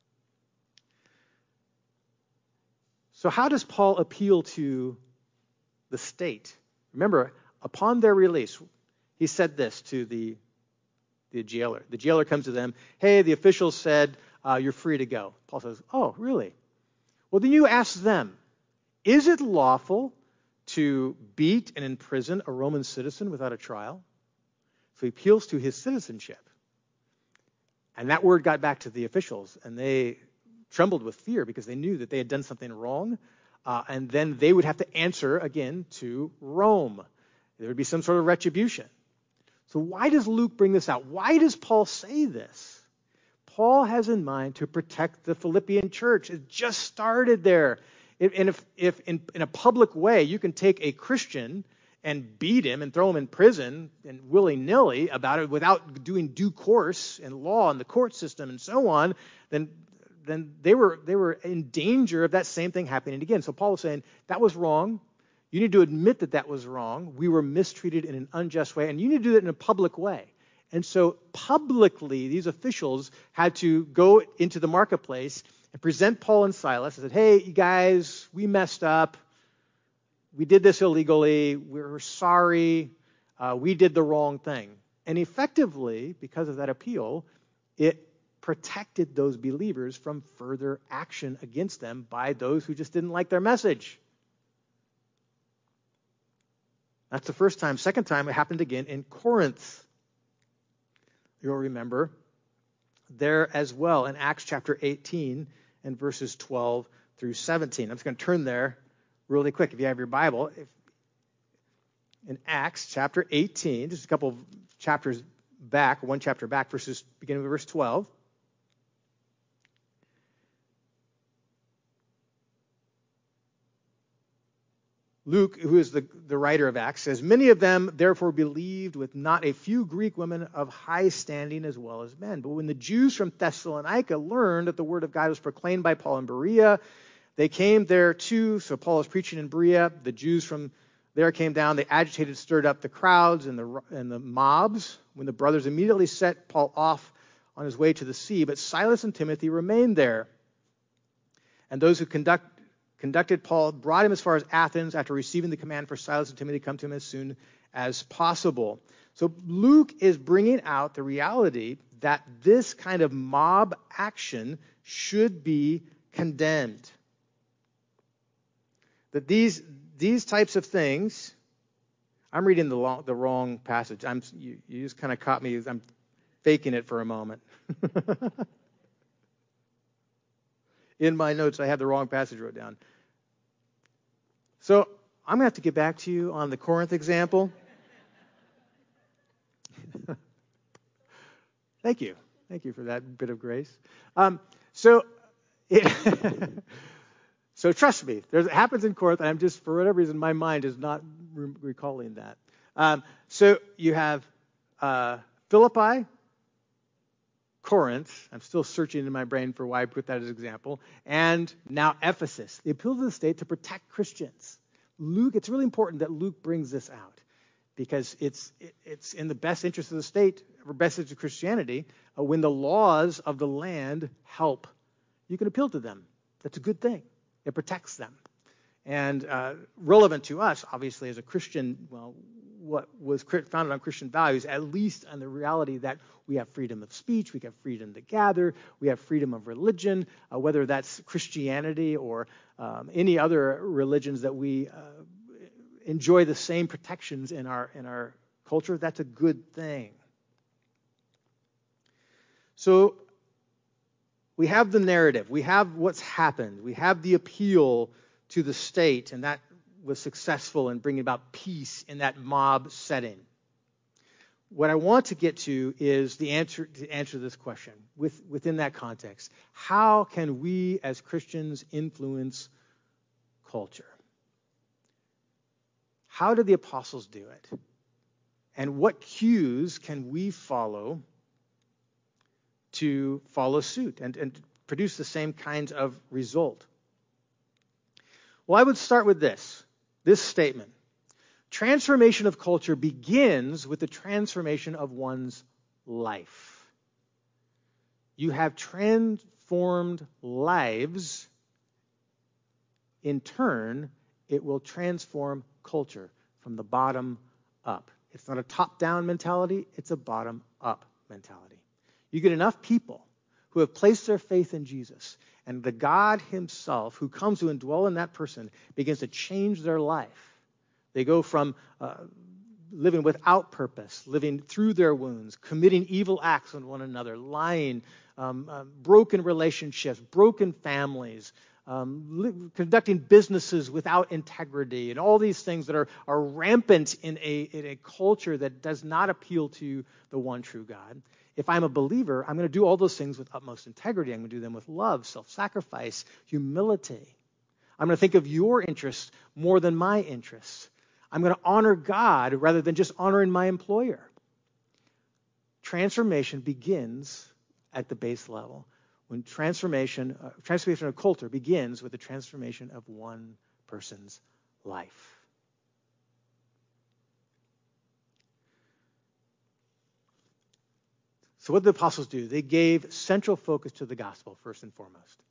So how does Paul appeal to the state? Remember, upon their release, he said this to the jailer. The jailer comes to them, hey, the officials said, you're free to go. Paul says, oh, really? Well, then you ask them, is it lawful to beat and imprison a Roman citizen without a trial? So he appeals to his citizenship. And that word got back to the officials, and they trembled with fear because they knew that they had done something wrong, and then they would have to answer again to Rome. There would be some sort of retribution. So why does Luke bring this out? Why does Paul say this? Paul has in mind to protect the Philippian church. It just started there. And if in a public way you can take a Christian and beat him and throw him in prison and willy-nilly about it without doing due course and law and the court system and so on, then they were in danger of that same thing happening again. So Paul was saying, that was wrong. You need to admit that was wrong. We were mistreated in an unjust way, and you need to do it in a public way. And so publicly, these officials had to go into the marketplace and present Paul and Silas and said, hey, you guys, we messed up. We did this illegally. We're sorry. We did the wrong thing. And effectively, because of that appeal, it protected those believers from further action against them by those who just didn't like their message. That's the first time. Second time, it happened again in Corinth. You'll remember there as well in Acts chapter 18 and verses 12 through 17. I'm just going to turn there really quick if you have your Bible. In Acts chapter 18, just a couple of chapters back, one chapter back, beginning with verse 12. Luke, who is the writer of Acts, says, many of them therefore believed, with not a few Greek women of high standing as well as men. But when the Jews from Thessalonica learned that the word of God was proclaimed by Paul in Berea, they came there too. So Paul was preaching in Berea. The Jews from there came down. They agitated, stirred up the crowds and the mobs. When the brothers immediately set Paul off on his way to the sea, but Silas and Timothy remained there. And those who conducted Paul, brought him as far as Athens after receiving the command for Silas and Timothy to come to him as soon as possible. So Luke is bringing out the reality that this kind of mob action should be condemned. That these types of things, I'm reading the wrong passage. You just kind of caught me. I'm faking it for a moment. In my notes, I had the wrong passage wrote down. So I'm going to have to get back to you on the Corinth example. Thank you. Thank you for that bit of grace. So trust me, it happens in Corinth, and I'm just, for whatever reason, my mind is not recalling that. So you have Philippi, Corinth. I'm still searching in my brain for why I put that as an example. And now Ephesus. The appeal to the state to protect Christians. It's really important that Luke brings this out because it's in the best interest of the state, or best interest of Christianity, when the laws of the land help. You can appeal to them. That's a good thing. It protects them. And relevant to us, obviously, as a Christian, well, what was founded on Christian values, at least on the reality that we have freedom of speech, we have freedom to gather, we have freedom of religion, whether that's Christianity or any other religions that we enjoy the same protections in our culture. That's a good thing. So we have the narrative, we have what's happened, we have the appeal to the state, and that was successful in bringing about peace in that mob setting. What I want to get to is the answer to this question within that context. How can we as Christians influence culture? How did the apostles do it? And what cues can we follow to follow suit and produce the same kinds of result? Well, I would start with this statement. Transformation of culture begins with the transformation of one's life. You have transformed lives. In turn, it will transform culture from the bottom up. It's not a top-down mentality, it's a bottom-up mentality. You get enough people who have placed their faith in Jesus, and the God himself who comes to indwell in that person begins to change their life. They go from living without purpose, living through their wounds, committing evil acts on one another, lying, broken relationships, broken families, conducting businesses without integrity, and all these things that are rampant in a culture that does not appeal to the one true God. If I'm a believer, I'm going to do all those things with utmost integrity. I'm going to do them with love, self-sacrifice, humility. I'm going to think of your interests more than my interests. I'm going to honor God rather than just honoring my employer. Transformation begins at the base level. When transformation of culture begins with the transformation of one person's life. So what did the apostles do? They gave central focus to the gospel, first and foremost.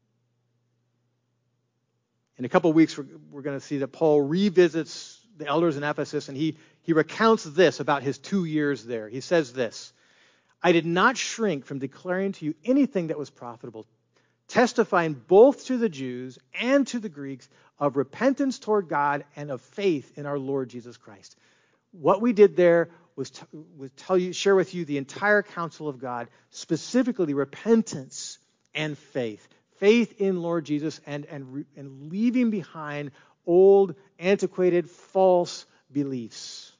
In a couple of weeks, we're going to see that Paul revisits the elders in Ephesus, and he recounts this about his 2 years there. He says this: I did not shrink from declaring to you anything that was profitable, testifying both to the Jews and to the Greeks of repentance toward God and of faith in our Lord Jesus Christ. What we did there was share with you the entire counsel of God, specifically repentance and faith. Faith in Lord Jesus and leaving behind old, antiquated, false beliefs.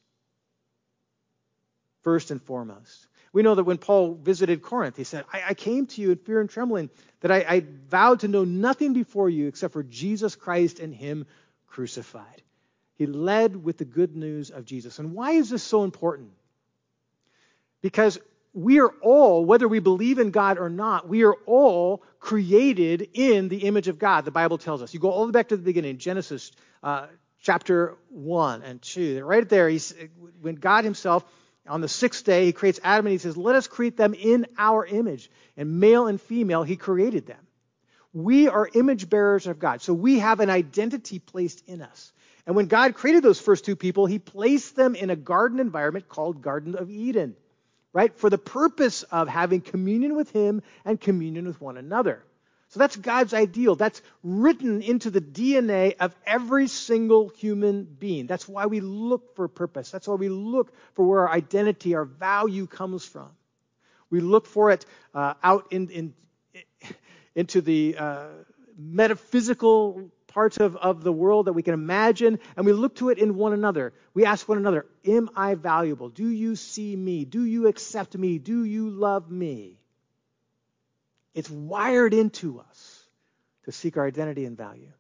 First and foremost. We know that when Paul visited Corinth, he said, I came to you in fear and trembling, that I vowed to know nothing before you except for Jesus Christ and him crucified. He led with the good news of Jesus. And why is this so important? Because we are all, whether we believe in God or not, we are all created in the image of God, the Bible tells us. You go all the way back to the beginning, Genesis chapter 1 and 2. Right there, when God himself, on the sixth day, he creates Adam and he says, let us create them in our image. And male and female, he created them. We are image bearers of God. So we have an identity placed in us. And when God created those first two people, he placed them in a garden environment called Garden of Eden, right? For the purpose of having communion with him and communion with one another. So that's God's ideal. That's written into the DNA of every single human being. That's why we look for purpose. That's why we look for where our identity, our value comes from. We look for it out into the metaphysical parts of the world that we can imagine, and we look to it in one another. We ask one another, am I valuable? Do you see me? Do you accept me? Do you love me? It's wired into us to seek our identity and value.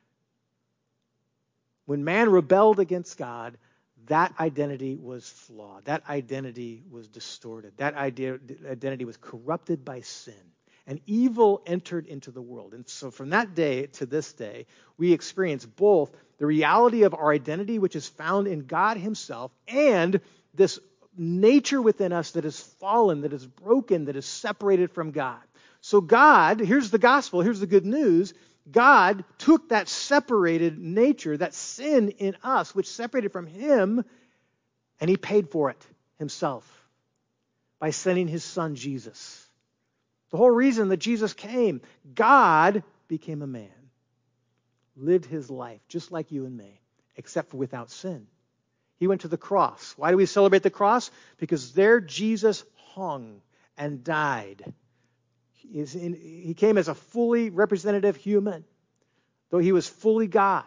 When man rebelled against God, that identity was flawed. That identity was distorted. That identity was corrupted by sin. And evil entered into the world. And so from that day to this day, we experience both the reality of our identity, which is found in God himself, and this nature within us that is fallen, that is broken, that is separated from God. So God, here's the gospel, here's the good news. God took that separated nature, that sin in us, which separated from him, and he paid for it himself by sending his son Jesus. The whole reason that Jesus came, God became a man, lived his life just like you and me, except for without sin. He went to the cross. Why do we celebrate the cross? Because there Jesus hung and died. He came as a fully representative human, though he was fully God.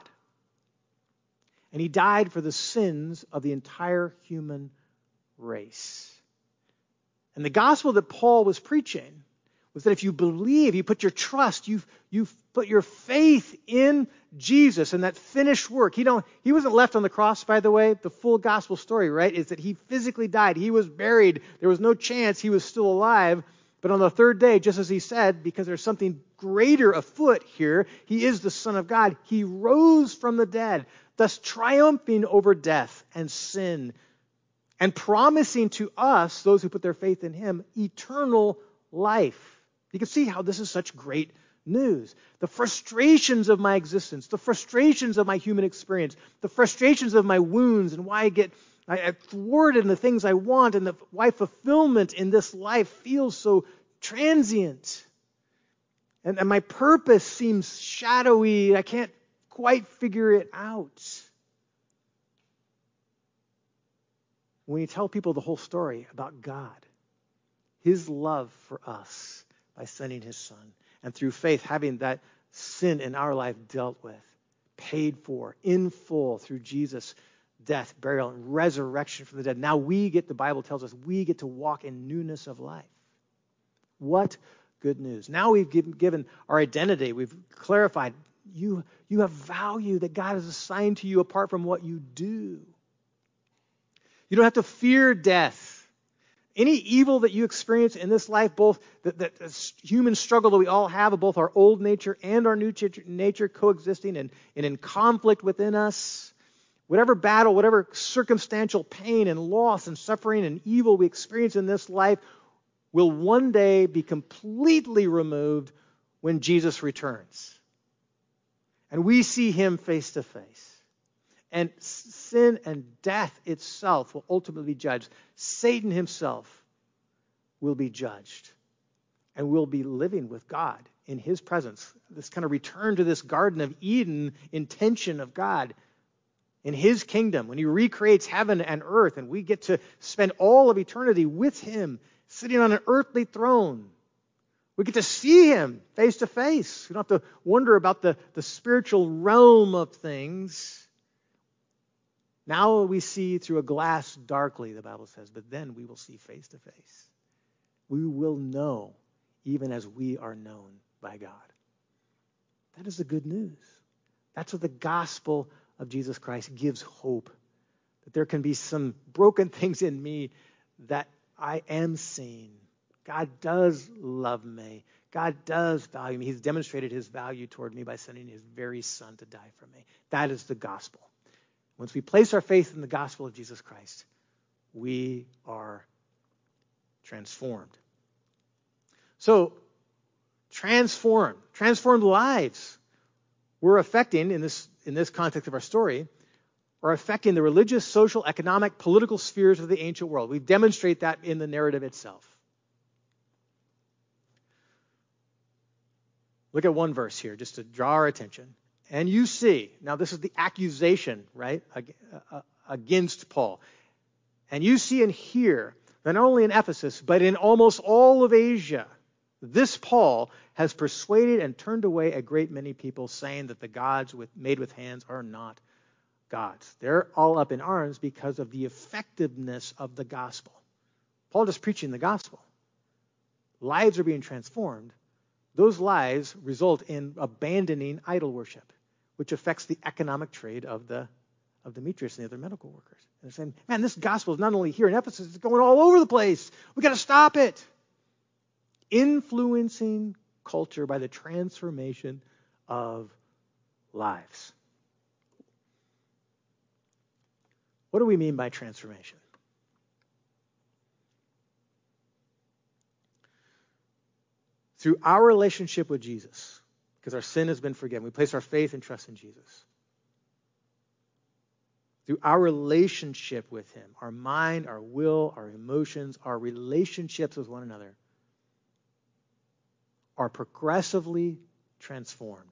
And he died for the sins of the entire human race. And the gospel that Paul was preaching was that if you believe, you put your trust, you put your faith in Jesus and that finished work. He wasn't left on the cross, by the way. The full gospel story, right, is that he physically died. He was buried. There was no chance he was still alive. But on the third day, just as he said, because there's something greater afoot here, he is the Son of God. He rose from the dead, thus triumphing over death and sin, and promising to us, those who put their faith in him, eternal life. You can see how this is such great news. The frustrations of my existence, the frustrations of my human experience, the frustrations of my wounds and why I thwarted in the things I want, and why fulfillment in this life feels so transient. And my purpose seems shadowy. I can't quite figure it out. When you tell people the whole story about God, his love for us by sending his son, and through faith having that sin in our life dealt with, paid for in full through Jesus' death, burial, and resurrection from the dead. Now the Bible tells us, we get to walk in newness of life. What good news. Now we've given our identity. We've clarified you have value that God has assigned to you apart from what you do. You don't have to fear death. Any evil that you experience in this life, both the human struggle that we all have of both our old nature and our new nature coexisting and in conflict within us, whatever battle, whatever circumstantial pain and loss and suffering and evil we experience in this life will one day be completely removed when Jesus returns. And we see him face to face. And sin and death itself will ultimately be judged. Satan himself will be judged. And we'll be living with God in his presence. This kind of return to this Garden of Eden intention of God in his kingdom, when he recreates heaven and earth, and we get to spend all of eternity with him, sitting on an earthly throne. We get to see him face to face. We don't have to wonder about the spiritual realm of things. Now we see through a glass darkly, the Bible says, but then we will see face to face. We will know even as we are known by God. That is the good news. That's what the gospel of Jesus Christ gives hope. That there can be some broken things in me that I am seen. God does love me. God does value me. He's demonstrated his value toward me by sending his very son to die for me. That is the gospel. Once we place our faith in the gospel of Jesus Christ, we are transformed. So, transformed lives we're affecting in this context of our story are affecting the religious, social, economic, political spheres of the ancient world. We demonstrate that in the narrative itself. Look at one verse here, just to draw our attention. And you see, now this is the accusation, right, against Paul. And you see and hear that not only in Ephesus, but in almost all of Asia, this Paul has persuaded and turned away a great many people, saying that the gods made with hands are not gods. They're all up in arms because of the effectiveness of the gospel. Paul just preaching the gospel. Lives are being transformed. Those lives result in abandoning idol worship, which affects the economic trade of the Demetrius and the other medical workers. And they're saying, man, this gospel is not only here in Ephesus, it's going all over the place. We've got to stop it. Influencing culture by the transformation of lives. What do we mean by transformation? Through our relationship with Jesus, because our sin has been forgiven, we place our faith and trust in Jesus. Through our relationship with him, our mind, our will, our emotions, our relationships with one another are progressively transformed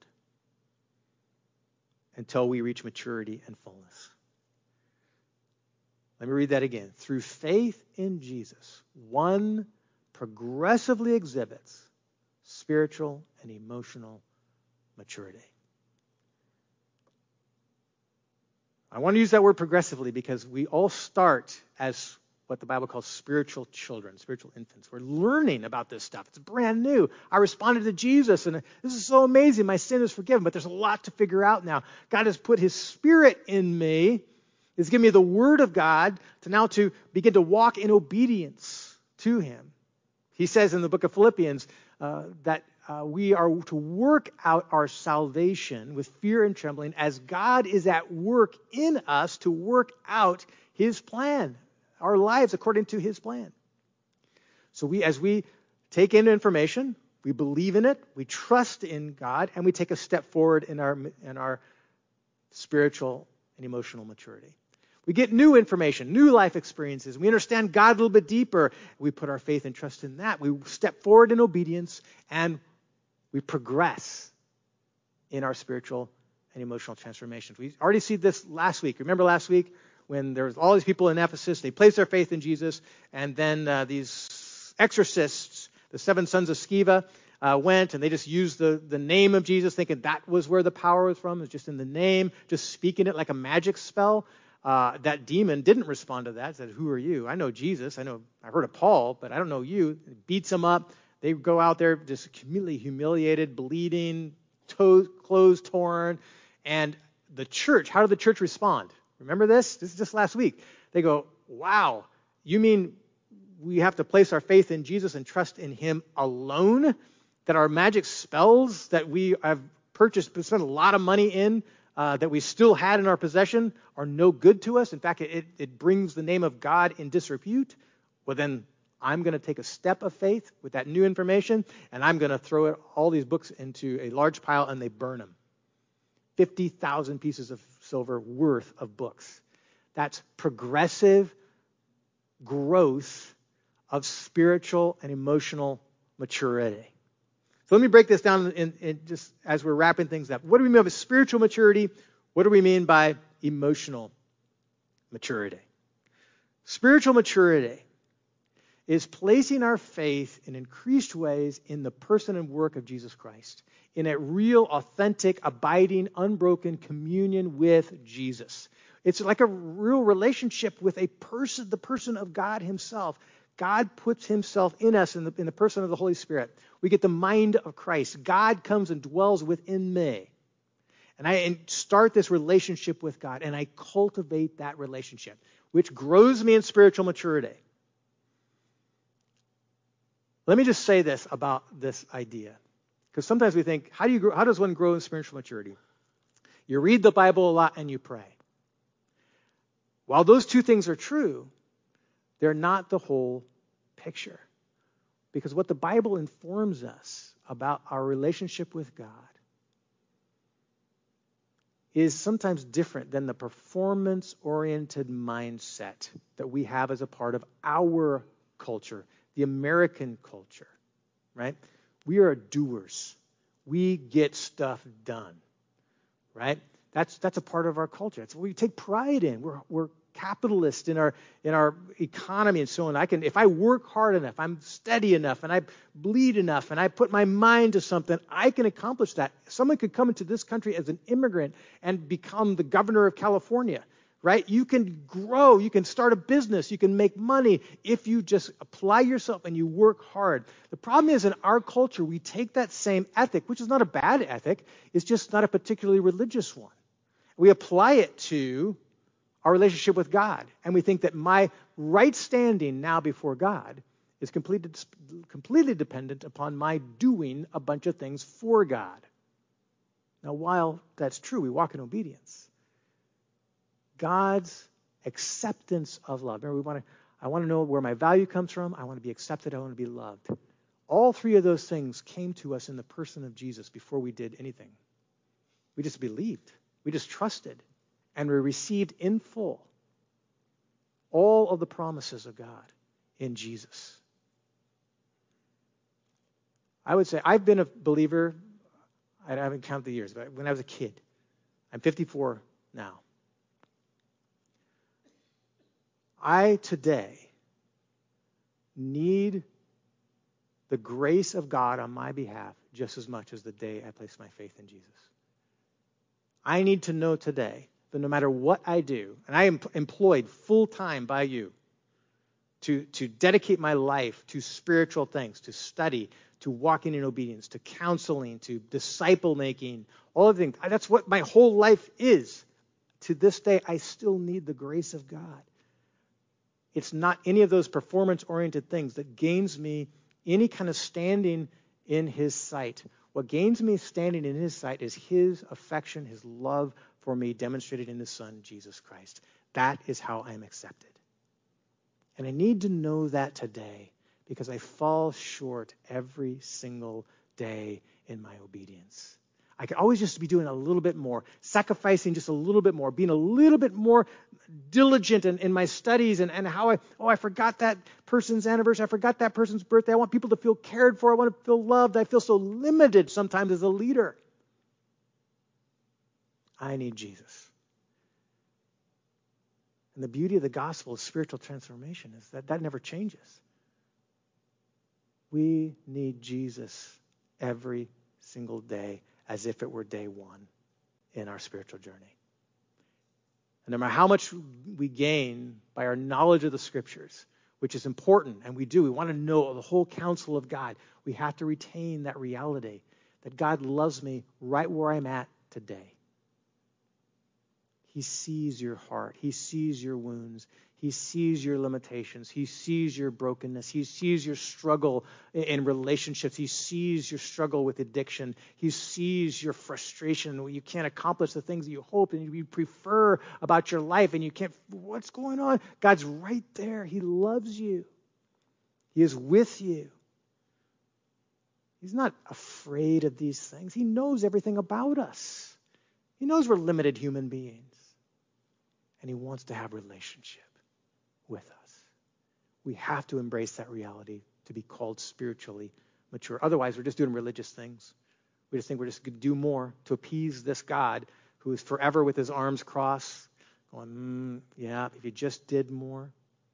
until we reach maturity and fullness. Let me read that again. Through faith in Jesus, one progressively exhibits spiritual and emotional maturity. I want to use that word progressively because we all start as what the Bible calls spiritual children, spiritual infants. We're learning about this stuff. It's brand new. I responded to Jesus, and this is so amazing. My sin is forgiven, but there's a lot to figure out now. God has put his Spirit in me. He's given me the Word of God to begin to walk in obedience to him. He says in the book of Philippians that we are to work out our salvation with fear and trembling as God is at work in us to work out his plan, our lives according to his plan. So as we take in information, we believe in it, we trust in God, and we take a step forward in our spiritual and emotional maturity. We get new information, new life experiences. We understand God a little bit deeper. We put our faith and trust in that. We step forward in obedience, and we progress in our spiritual and emotional transformations. We already see this last week. Remember last week when there was all these people in Ephesus, they placed their faith in Jesus, and then these exorcists, the 7 sons of Sceva, went and they just used the name of Jesus, thinking that was where the power was from. It was just in the name, just speaking it like a magic spell. That demon didn't respond to that. Said, "Who are you? I know Jesus. I heard of Paul, but I don't know you." It beats them up. They go out there just completely humiliated, bleeding, clothes torn. And the church, how did the church respond? Remember this? This is just last week. They go, "Wow, you mean we have to place our faith in Jesus and trust in him alone? That our magic spells that we have purchased, spent a lot of money in, that we still had in our possession are no good to us. In fact, it brings the name of God in disrepute. Well, then I'm going to take a step of faith with that new information, and I'm going to throw all these books into a large pile, and they burn them. 50,000 pieces of silver worth of books. That's progressive growth of spiritual and emotional maturity. So let me break this down in just as we're wrapping things up. What do we mean by spiritual maturity? What do we mean by emotional maturity? Spiritual maturity is placing our faith in increased ways in the person and work of Jesus Christ, in a real, authentic, abiding, unbroken communion with Jesus. It's like a real relationship with a person, the person of God himself. God puts himself in us in the person of the Holy Spirit. We get the mind of Christ. God comes and dwells within me. And I start this relationship with God, and I cultivate that relationship, which grows me in spiritual maturity. Let me just say this about this idea, because sometimes we think, how does one grow in spiritual maturity? You read the Bible a lot and you pray. While those two things are true, they're not the whole picture. Because what the Bible informs us about our relationship with God is sometimes different than the performance-oriented mindset that we have as a part of our culture, the American culture, right? We are doers. We get stuff done, right? That's a part of our culture. It's what we take pride in. We're capitalist in our economy and so on. If I work hard enough, I'm steady enough, and I bleed enough, and I put my mind to something, I can accomplish that. Someone could come into this country as an immigrant and become the governor of California, right? You can grow, you can start a business, you can make money if you just apply yourself and you work hard. The problem is in our culture, we take that same ethic, which is not a bad ethic, it's just not a particularly religious one. We apply it to our relationship with God. And we think that my right standing now before God is completely dependent upon my doing a bunch of things for God. Now, while that's true, we walk in obedience. God's acceptance of love. Remember, I want to know where my value comes from. I want to be accepted. I want to be loved. All three of those things came to us in the person of Jesus before we did anything. We just believed. We just trusted. And we received in full all of the promises of God in Jesus. I would say I've been a believer, I haven't counted the years, but when I was a kid. I'm 54 now. I today need the grace of God on my behalf just as much as the day I placed my faith in Jesus. I need to know today that no matter what I do, and I am employed full-time by you to dedicate my life to spiritual things, to study, to walking in obedience, to counseling, to disciple making, all of the things. That's what my whole life is. To this day, I still need the grace of God. It's not any of those performance-oriented things that gains me any kind of standing in his sight. What gains me standing in his sight is his affection, his love for me demonstrated in his Son, Jesus Christ. That is how I'm accepted. And I need to know that today because I fall short every single day in my obedience. I could always just be doing a little bit more, sacrificing just a little bit more, being a little bit more diligent in my studies and how I forgot that person's anniversary. I forgot that person's birthday. I want people to feel cared for. I want to feel loved. I feel so limited sometimes as a leader. I need Jesus. And the beauty of the gospel of spiritual transformation is that never changes. We need Jesus every single day as if it were day one in our spiritual journey. And no matter how much we gain by our knowledge of the Scriptures, which is important, and we want to know the whole counsel of God, we have to retain that reality that God loves me right where I'm at today. He sees your heart. He sees your wounds. He sees your limitations. He sees your brokenness. He sees your struggle in relationships. He sees your struggle with addiction. He sees your frustration when you can't accomplish the things that you hope and you prefer about your life and you can't, what's going on? God's right there. He loves you. He is with you. He's not afraid of these things. He knows everything about us. He knows we're limited human beings. And he wants to have relationship with us. We have to embrace that reality to be called spiritually mature. Otherwise, we're just doing religious things. We just think we're just going to do more to appease this God who is forever with his arms crossed, going, yeah, if you just did more.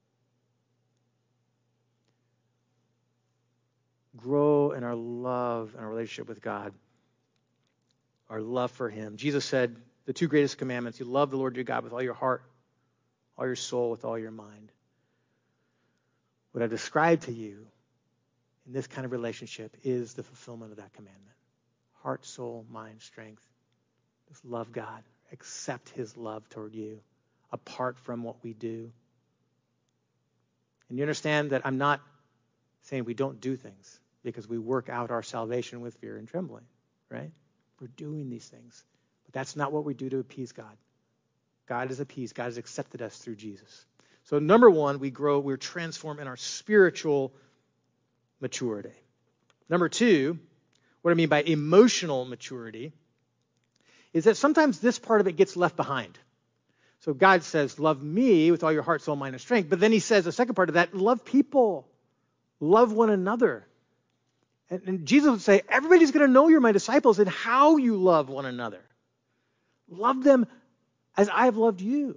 Grow in our love and our relationship with God, our love for him. Jesus said, the two greatest commandments, you love the Lord your God with all your heart, all your soul, with all your mind. What I've described to you in this kind of relationship is the fulfillment of that commandment. Heart, soul, mind, strength. Just love God. Accept his love toward you apart from what we do. And you understand that I'm not saying we don't do things because we work out our salvation with fear and trembling, right? We're doing these things. But that's not what we do to appease God. God is appeased. God has accepted us through Jesus. So number one, we're transformed in our spiritual maturity. Number two, what I mean by emotional maturity, is that sometimes this part of it gets left behind. So God says, love me with all your heart, soul, mind, and strength. But then he says the second part of that, love people. Love one another. And Jesus would say, everybody's going to know you're my disciples in how you love one another. Love them as I have loved you.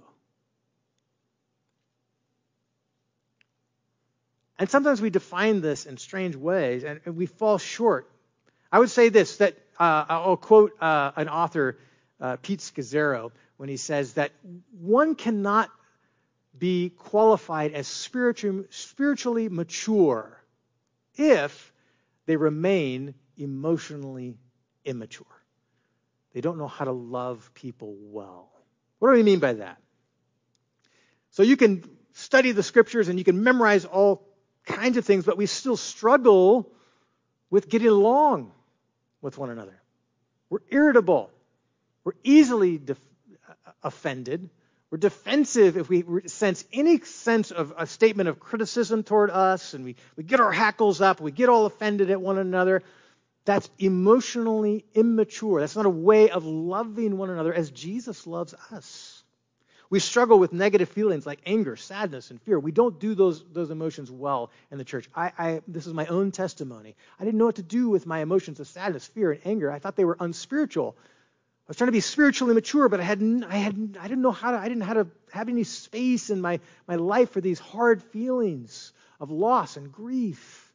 And sometimes we define this in strange ways, and we fall short. I would say this, that I'll quote an author, Pete Scazzaro, when he says that one cannot be qualified as spiritually mature if they remain emotionally immature. They don't know how to love people well. What do I mean by that? So you can study the scriptures and you can memorize all kinds of things, but we still struggle with getting along with one another. We're irritable. We're easily offended. We're defensive if we sense any sense of a statement of criticism toward us, and we get our hackles up, we get all offended at one another. That's emotionally immature. That's not a way of loving one another as Jesus loves us. We struggle with negative feelings like anger, sadness, and fear. We don't do those emotions well in the church. This is my own testimony. I didn't know what to do with my emotions of sadness, fear, and anger. I thought they were unspiritual. I was trying to be spiritually mature, but I didn't know how to have any space in my life for these hard feelings of loss and grief,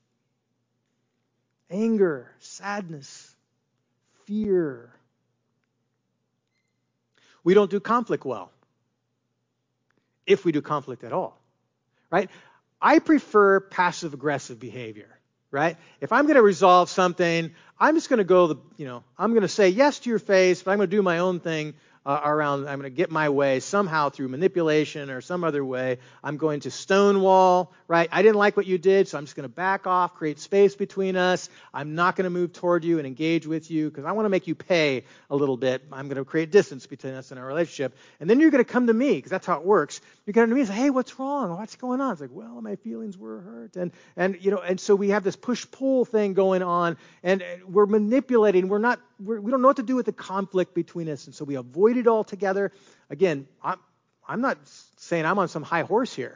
anger, sadness, fear. We don't do conflict well, if we do conflict at all, right? I prefer passive-aggressive behavior, right? If I'm going to resolve something, I'm just going to go, I'm going to say yes to your face, but I'm going to do my own thing I'm going to get my way somehow through manipulation or some other way. I'm going to stonewall, right? I didn't like what you did, so I'm just going to back off, create space between us. I'm not going to move toward you and engage with you because I want to make you pay a little bit. I'm going to create distance between us in our relationship. And then you're going to come to me, because that's how it works. You're going to come to me and say, hey, what's wrong? What's going on? It's like, well, my feelings were hurt. And so we have this push-pull thing going on, and we're manipulating. We don't know what to do with the conflict between us, and so we avoid it altogether. Again, I'm not saying I'm on some high horse here.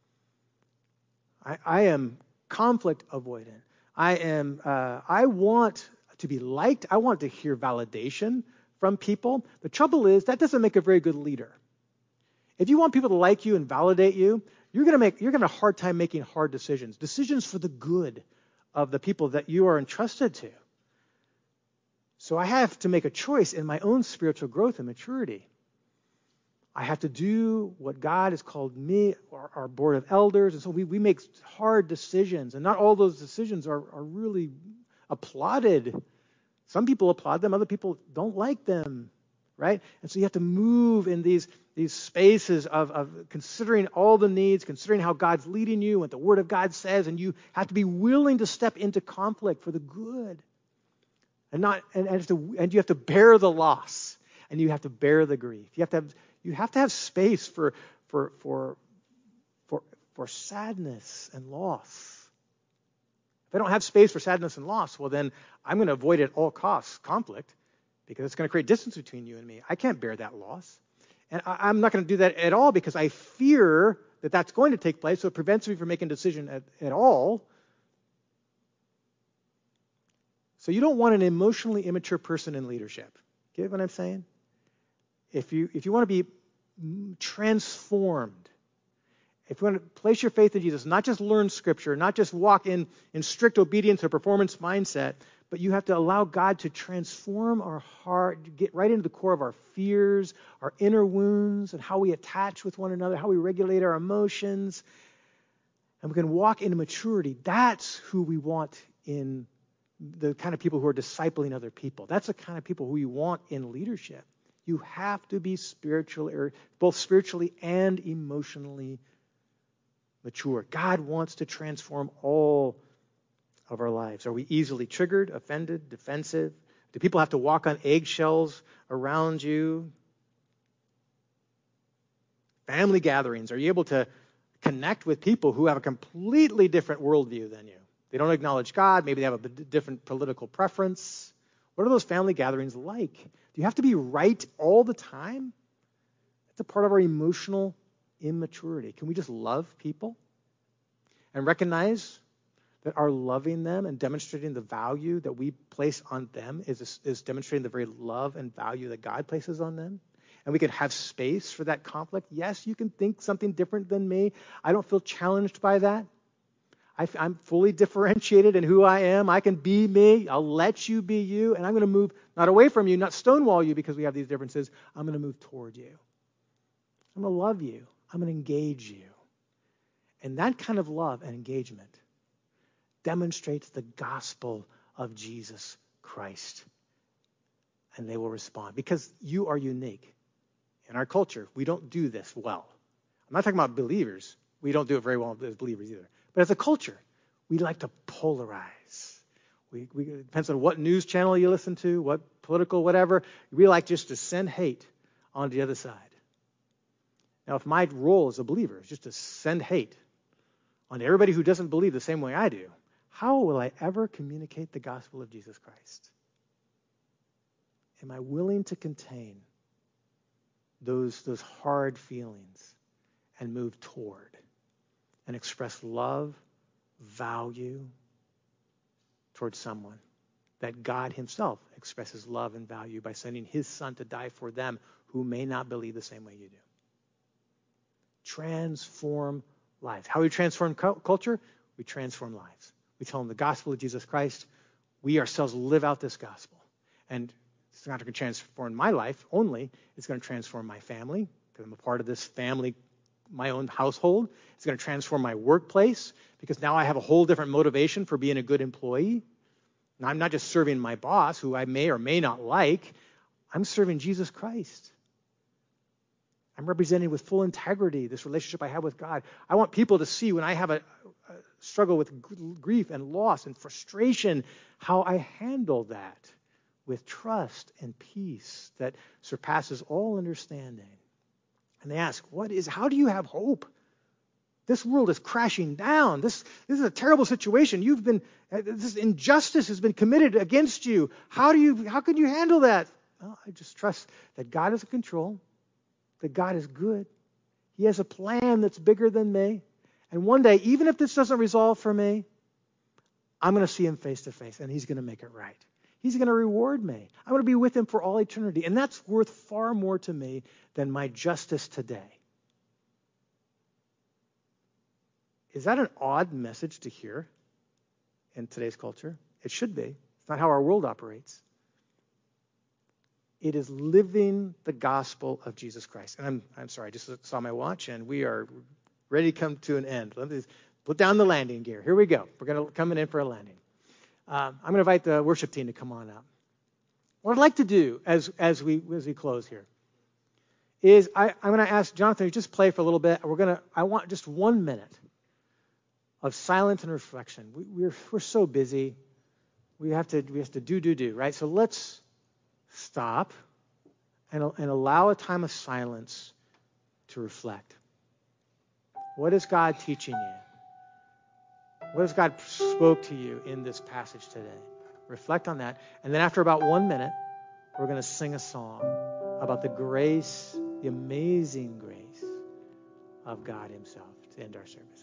I am conflict avoidant. I want to be liked. I want to hear validation from people. The trouble is that doesn't make a very good leader. If you want people to like you and validate you, you're going to have a hard time making hard decisions for the good of the people that you are entrusted to. So I have to make a choice in my own spiritual growth and maturity. I have to do what God has called me, our board of elders, and so we make hard decisions, and not all those decisions are really applauded. Some people applaud them, other people don't like them, right? And so you have to move in these spaces of considering all the needs, considering how God's leading you, what the Word of God says, and you have to be willing to step into conflict for the good. And you have to bear the loss, and you have to bear the grief. You have to have space for sadness and loss. If I don't have space for sadness and loss, well then I'm going to avoid at all costs conflict, because it's going to create distance between you and me. I can't bear that loss, and I'm not going to do that at all because I fear that that's going to take place. So it prevents me from making a decision at all. So you don't want an emotionally immature person in leadership. Get what I'm saying? If you want to be transformed, if you want to place your faith in Jesus, not just learn Scripture, not just walk in strict obedience or performance mindset, but you have to allow God to transform our heart, get right into the core of our fears, our inner wounds, and how we attach with one another, how we regulate our emotions, and we can walk into maturity. That's who we want in the kind of people who are discipling other people. That's the kind of people who you want in leadership. You have to be both spiritually and emotionally mature. God wants to transform all of our lives. Are we easily triggered, offended, defensive? Do people have to walk on eggshells around you? Family gatherings, are you able to connect with people who have a completely different worldview than you? They don't acknowledge God. Maybe they have a different political preference. What are those family gatherings like? Do you have to be right all the time? That's a part of our emotional immaturity. Can we just love people and recognize that our loving them and demonstrating the value that we place on them is demonstrating the very love and value that God places on them? And we can have space for that conflict. Yes, you can think something different than me. I don't feel challenged by that. I'm fully differentiated in who I am. I can be me. I'll let you be you. And I'm going to move not away from you, not stonewall you because we have these differences. I'm going to move toward you. I'm going to love you. I'm going to engage you. And that kind of love and engagement demonstrates the gospel of Jesus Christ. And they will respond because you are unique. In our culture, we don't do this well. I'm not talking about believers. We don't do it very well as believers either. But as a culture, we like to polarize. It depends on what news channel you listen to, what political, whatever. We like just to send hate on the other side. Now, if my role as a believer is just to send hate on everybody who doesn't believe the same way I do, how will I ever communicate the gospel of Jesus Christ? Am I willing to contain those hard feelings and move toward and express love, value towards someone that God himself expresses love and value by sending his son to die for them who may not believe the same way you do? Transform lives. How do we transform culture? We transform lives. We tell them the gospel of Jesus Christ. We ourselves live out this gospel. And it's not going to transform my life only. It's going to transform my family, because I'm a part of this family, my own household. It's going to transform my workplace, because now I have a whole different motivation for being a good employee. Now, I'm not just serving my boss, who I may or may not like. I'm serving Jesus Christ. I'm representing with full integrity this relationship I have with God. I want people to see when I have a struggle with grief and loss and frustration, how I handle that with trust and peace that surpasses all understanding. And they ask, how do you have hope? This world is crashing down. This is a terrible situation. This injustice has been committed against you. How can you handle that? Well, I just trust that God is in control, that God is good. He has a plan that's bigger than me. And one day, even if this doesn't resolve for me, I'm going to see him face to face, and he's going to make it right. He's going to reward me. I'm going to be with him for all eternity. And that's worth far more to me than my justice today. Is that an odd message to hear in today's culture? It should be. It's not how our world operates. It is living the gospel of Jesus Christ. And I'm sorry, I just saw my watch, and we are ready to come to an end. Let me put down the landing gear. Here we go. We're going to come in for a landing. I'm going to invite the worship team to come on up. What I'd like to do as we close here is I'm going to ask Jonathan to just play for a little bit. I want just 1 minute of silence and reflection. We're so busy. We have to do, right? So let's stop and allow a time of silence to reflect. What is God teaching you? What has God spoke to you in this passage today? Reflect on that. And then after about 1 minute, we're going to sing a song about the grace, the amazing grace of God himself to end our service.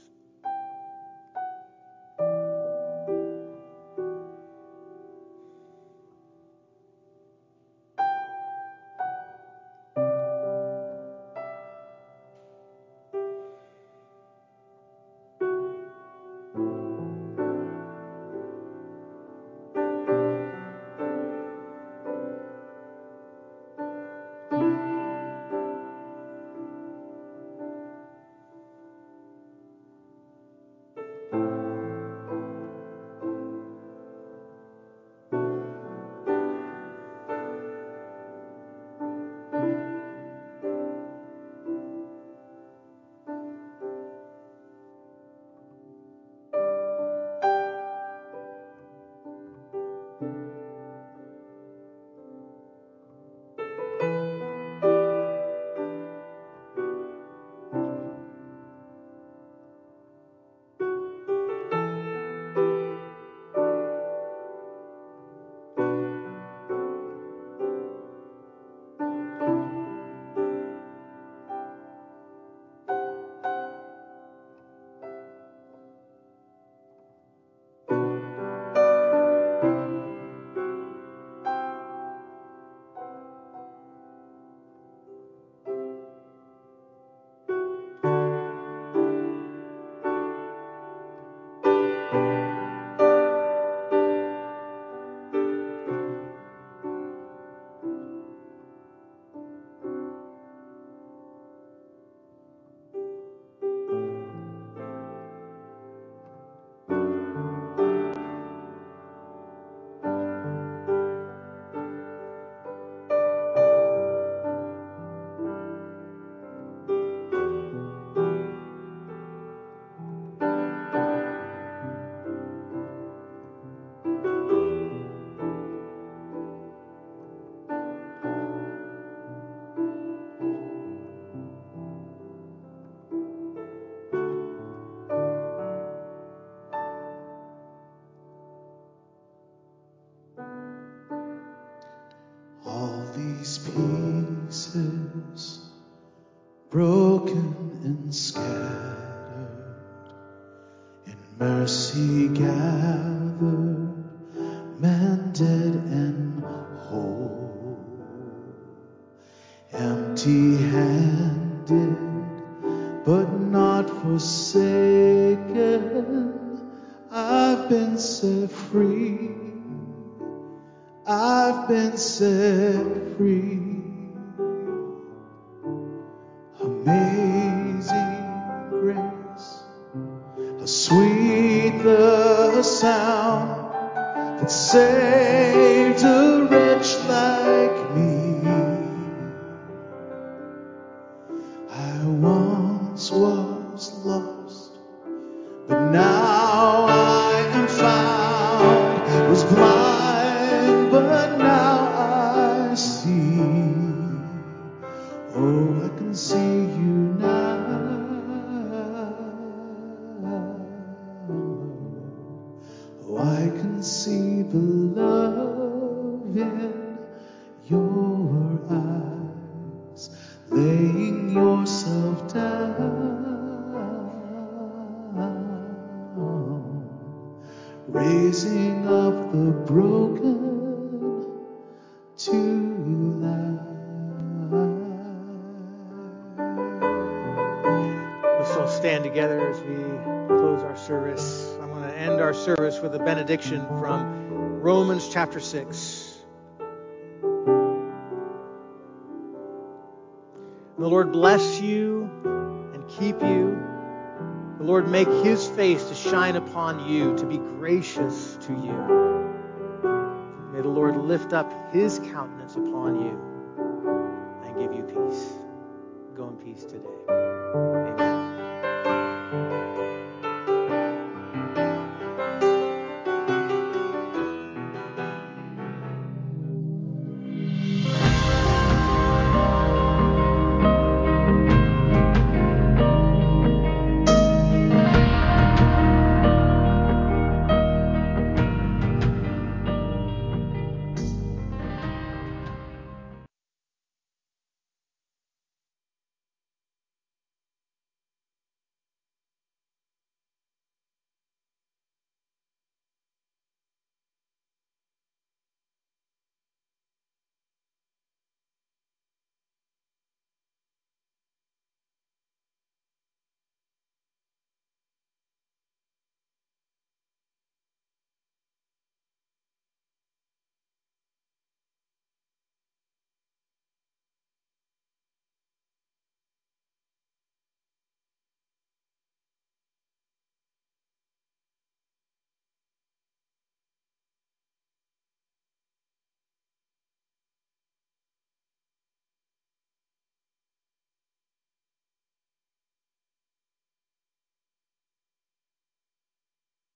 as he gathered men dead and whole, empty-handed but not forsaken. I've been set free. I've been set free. Amazing grace, how sweet the sound that saved a wretch like me. I once was lost, but now I am found. Was blind, but now I see. Oh, I can see you now. Oh, I can see the love in your eyes, laying yourself down, raising up the broken to life. Let's all stand together as we close our service. I'm going to end our service with a benediction from Romans chapter 6. The Lord bless you and keep you. The Lord make his face to shine upon you, to be gracious to you. May the Lord lift up his countenance upon you and give you peace. Go in peace today. Amen.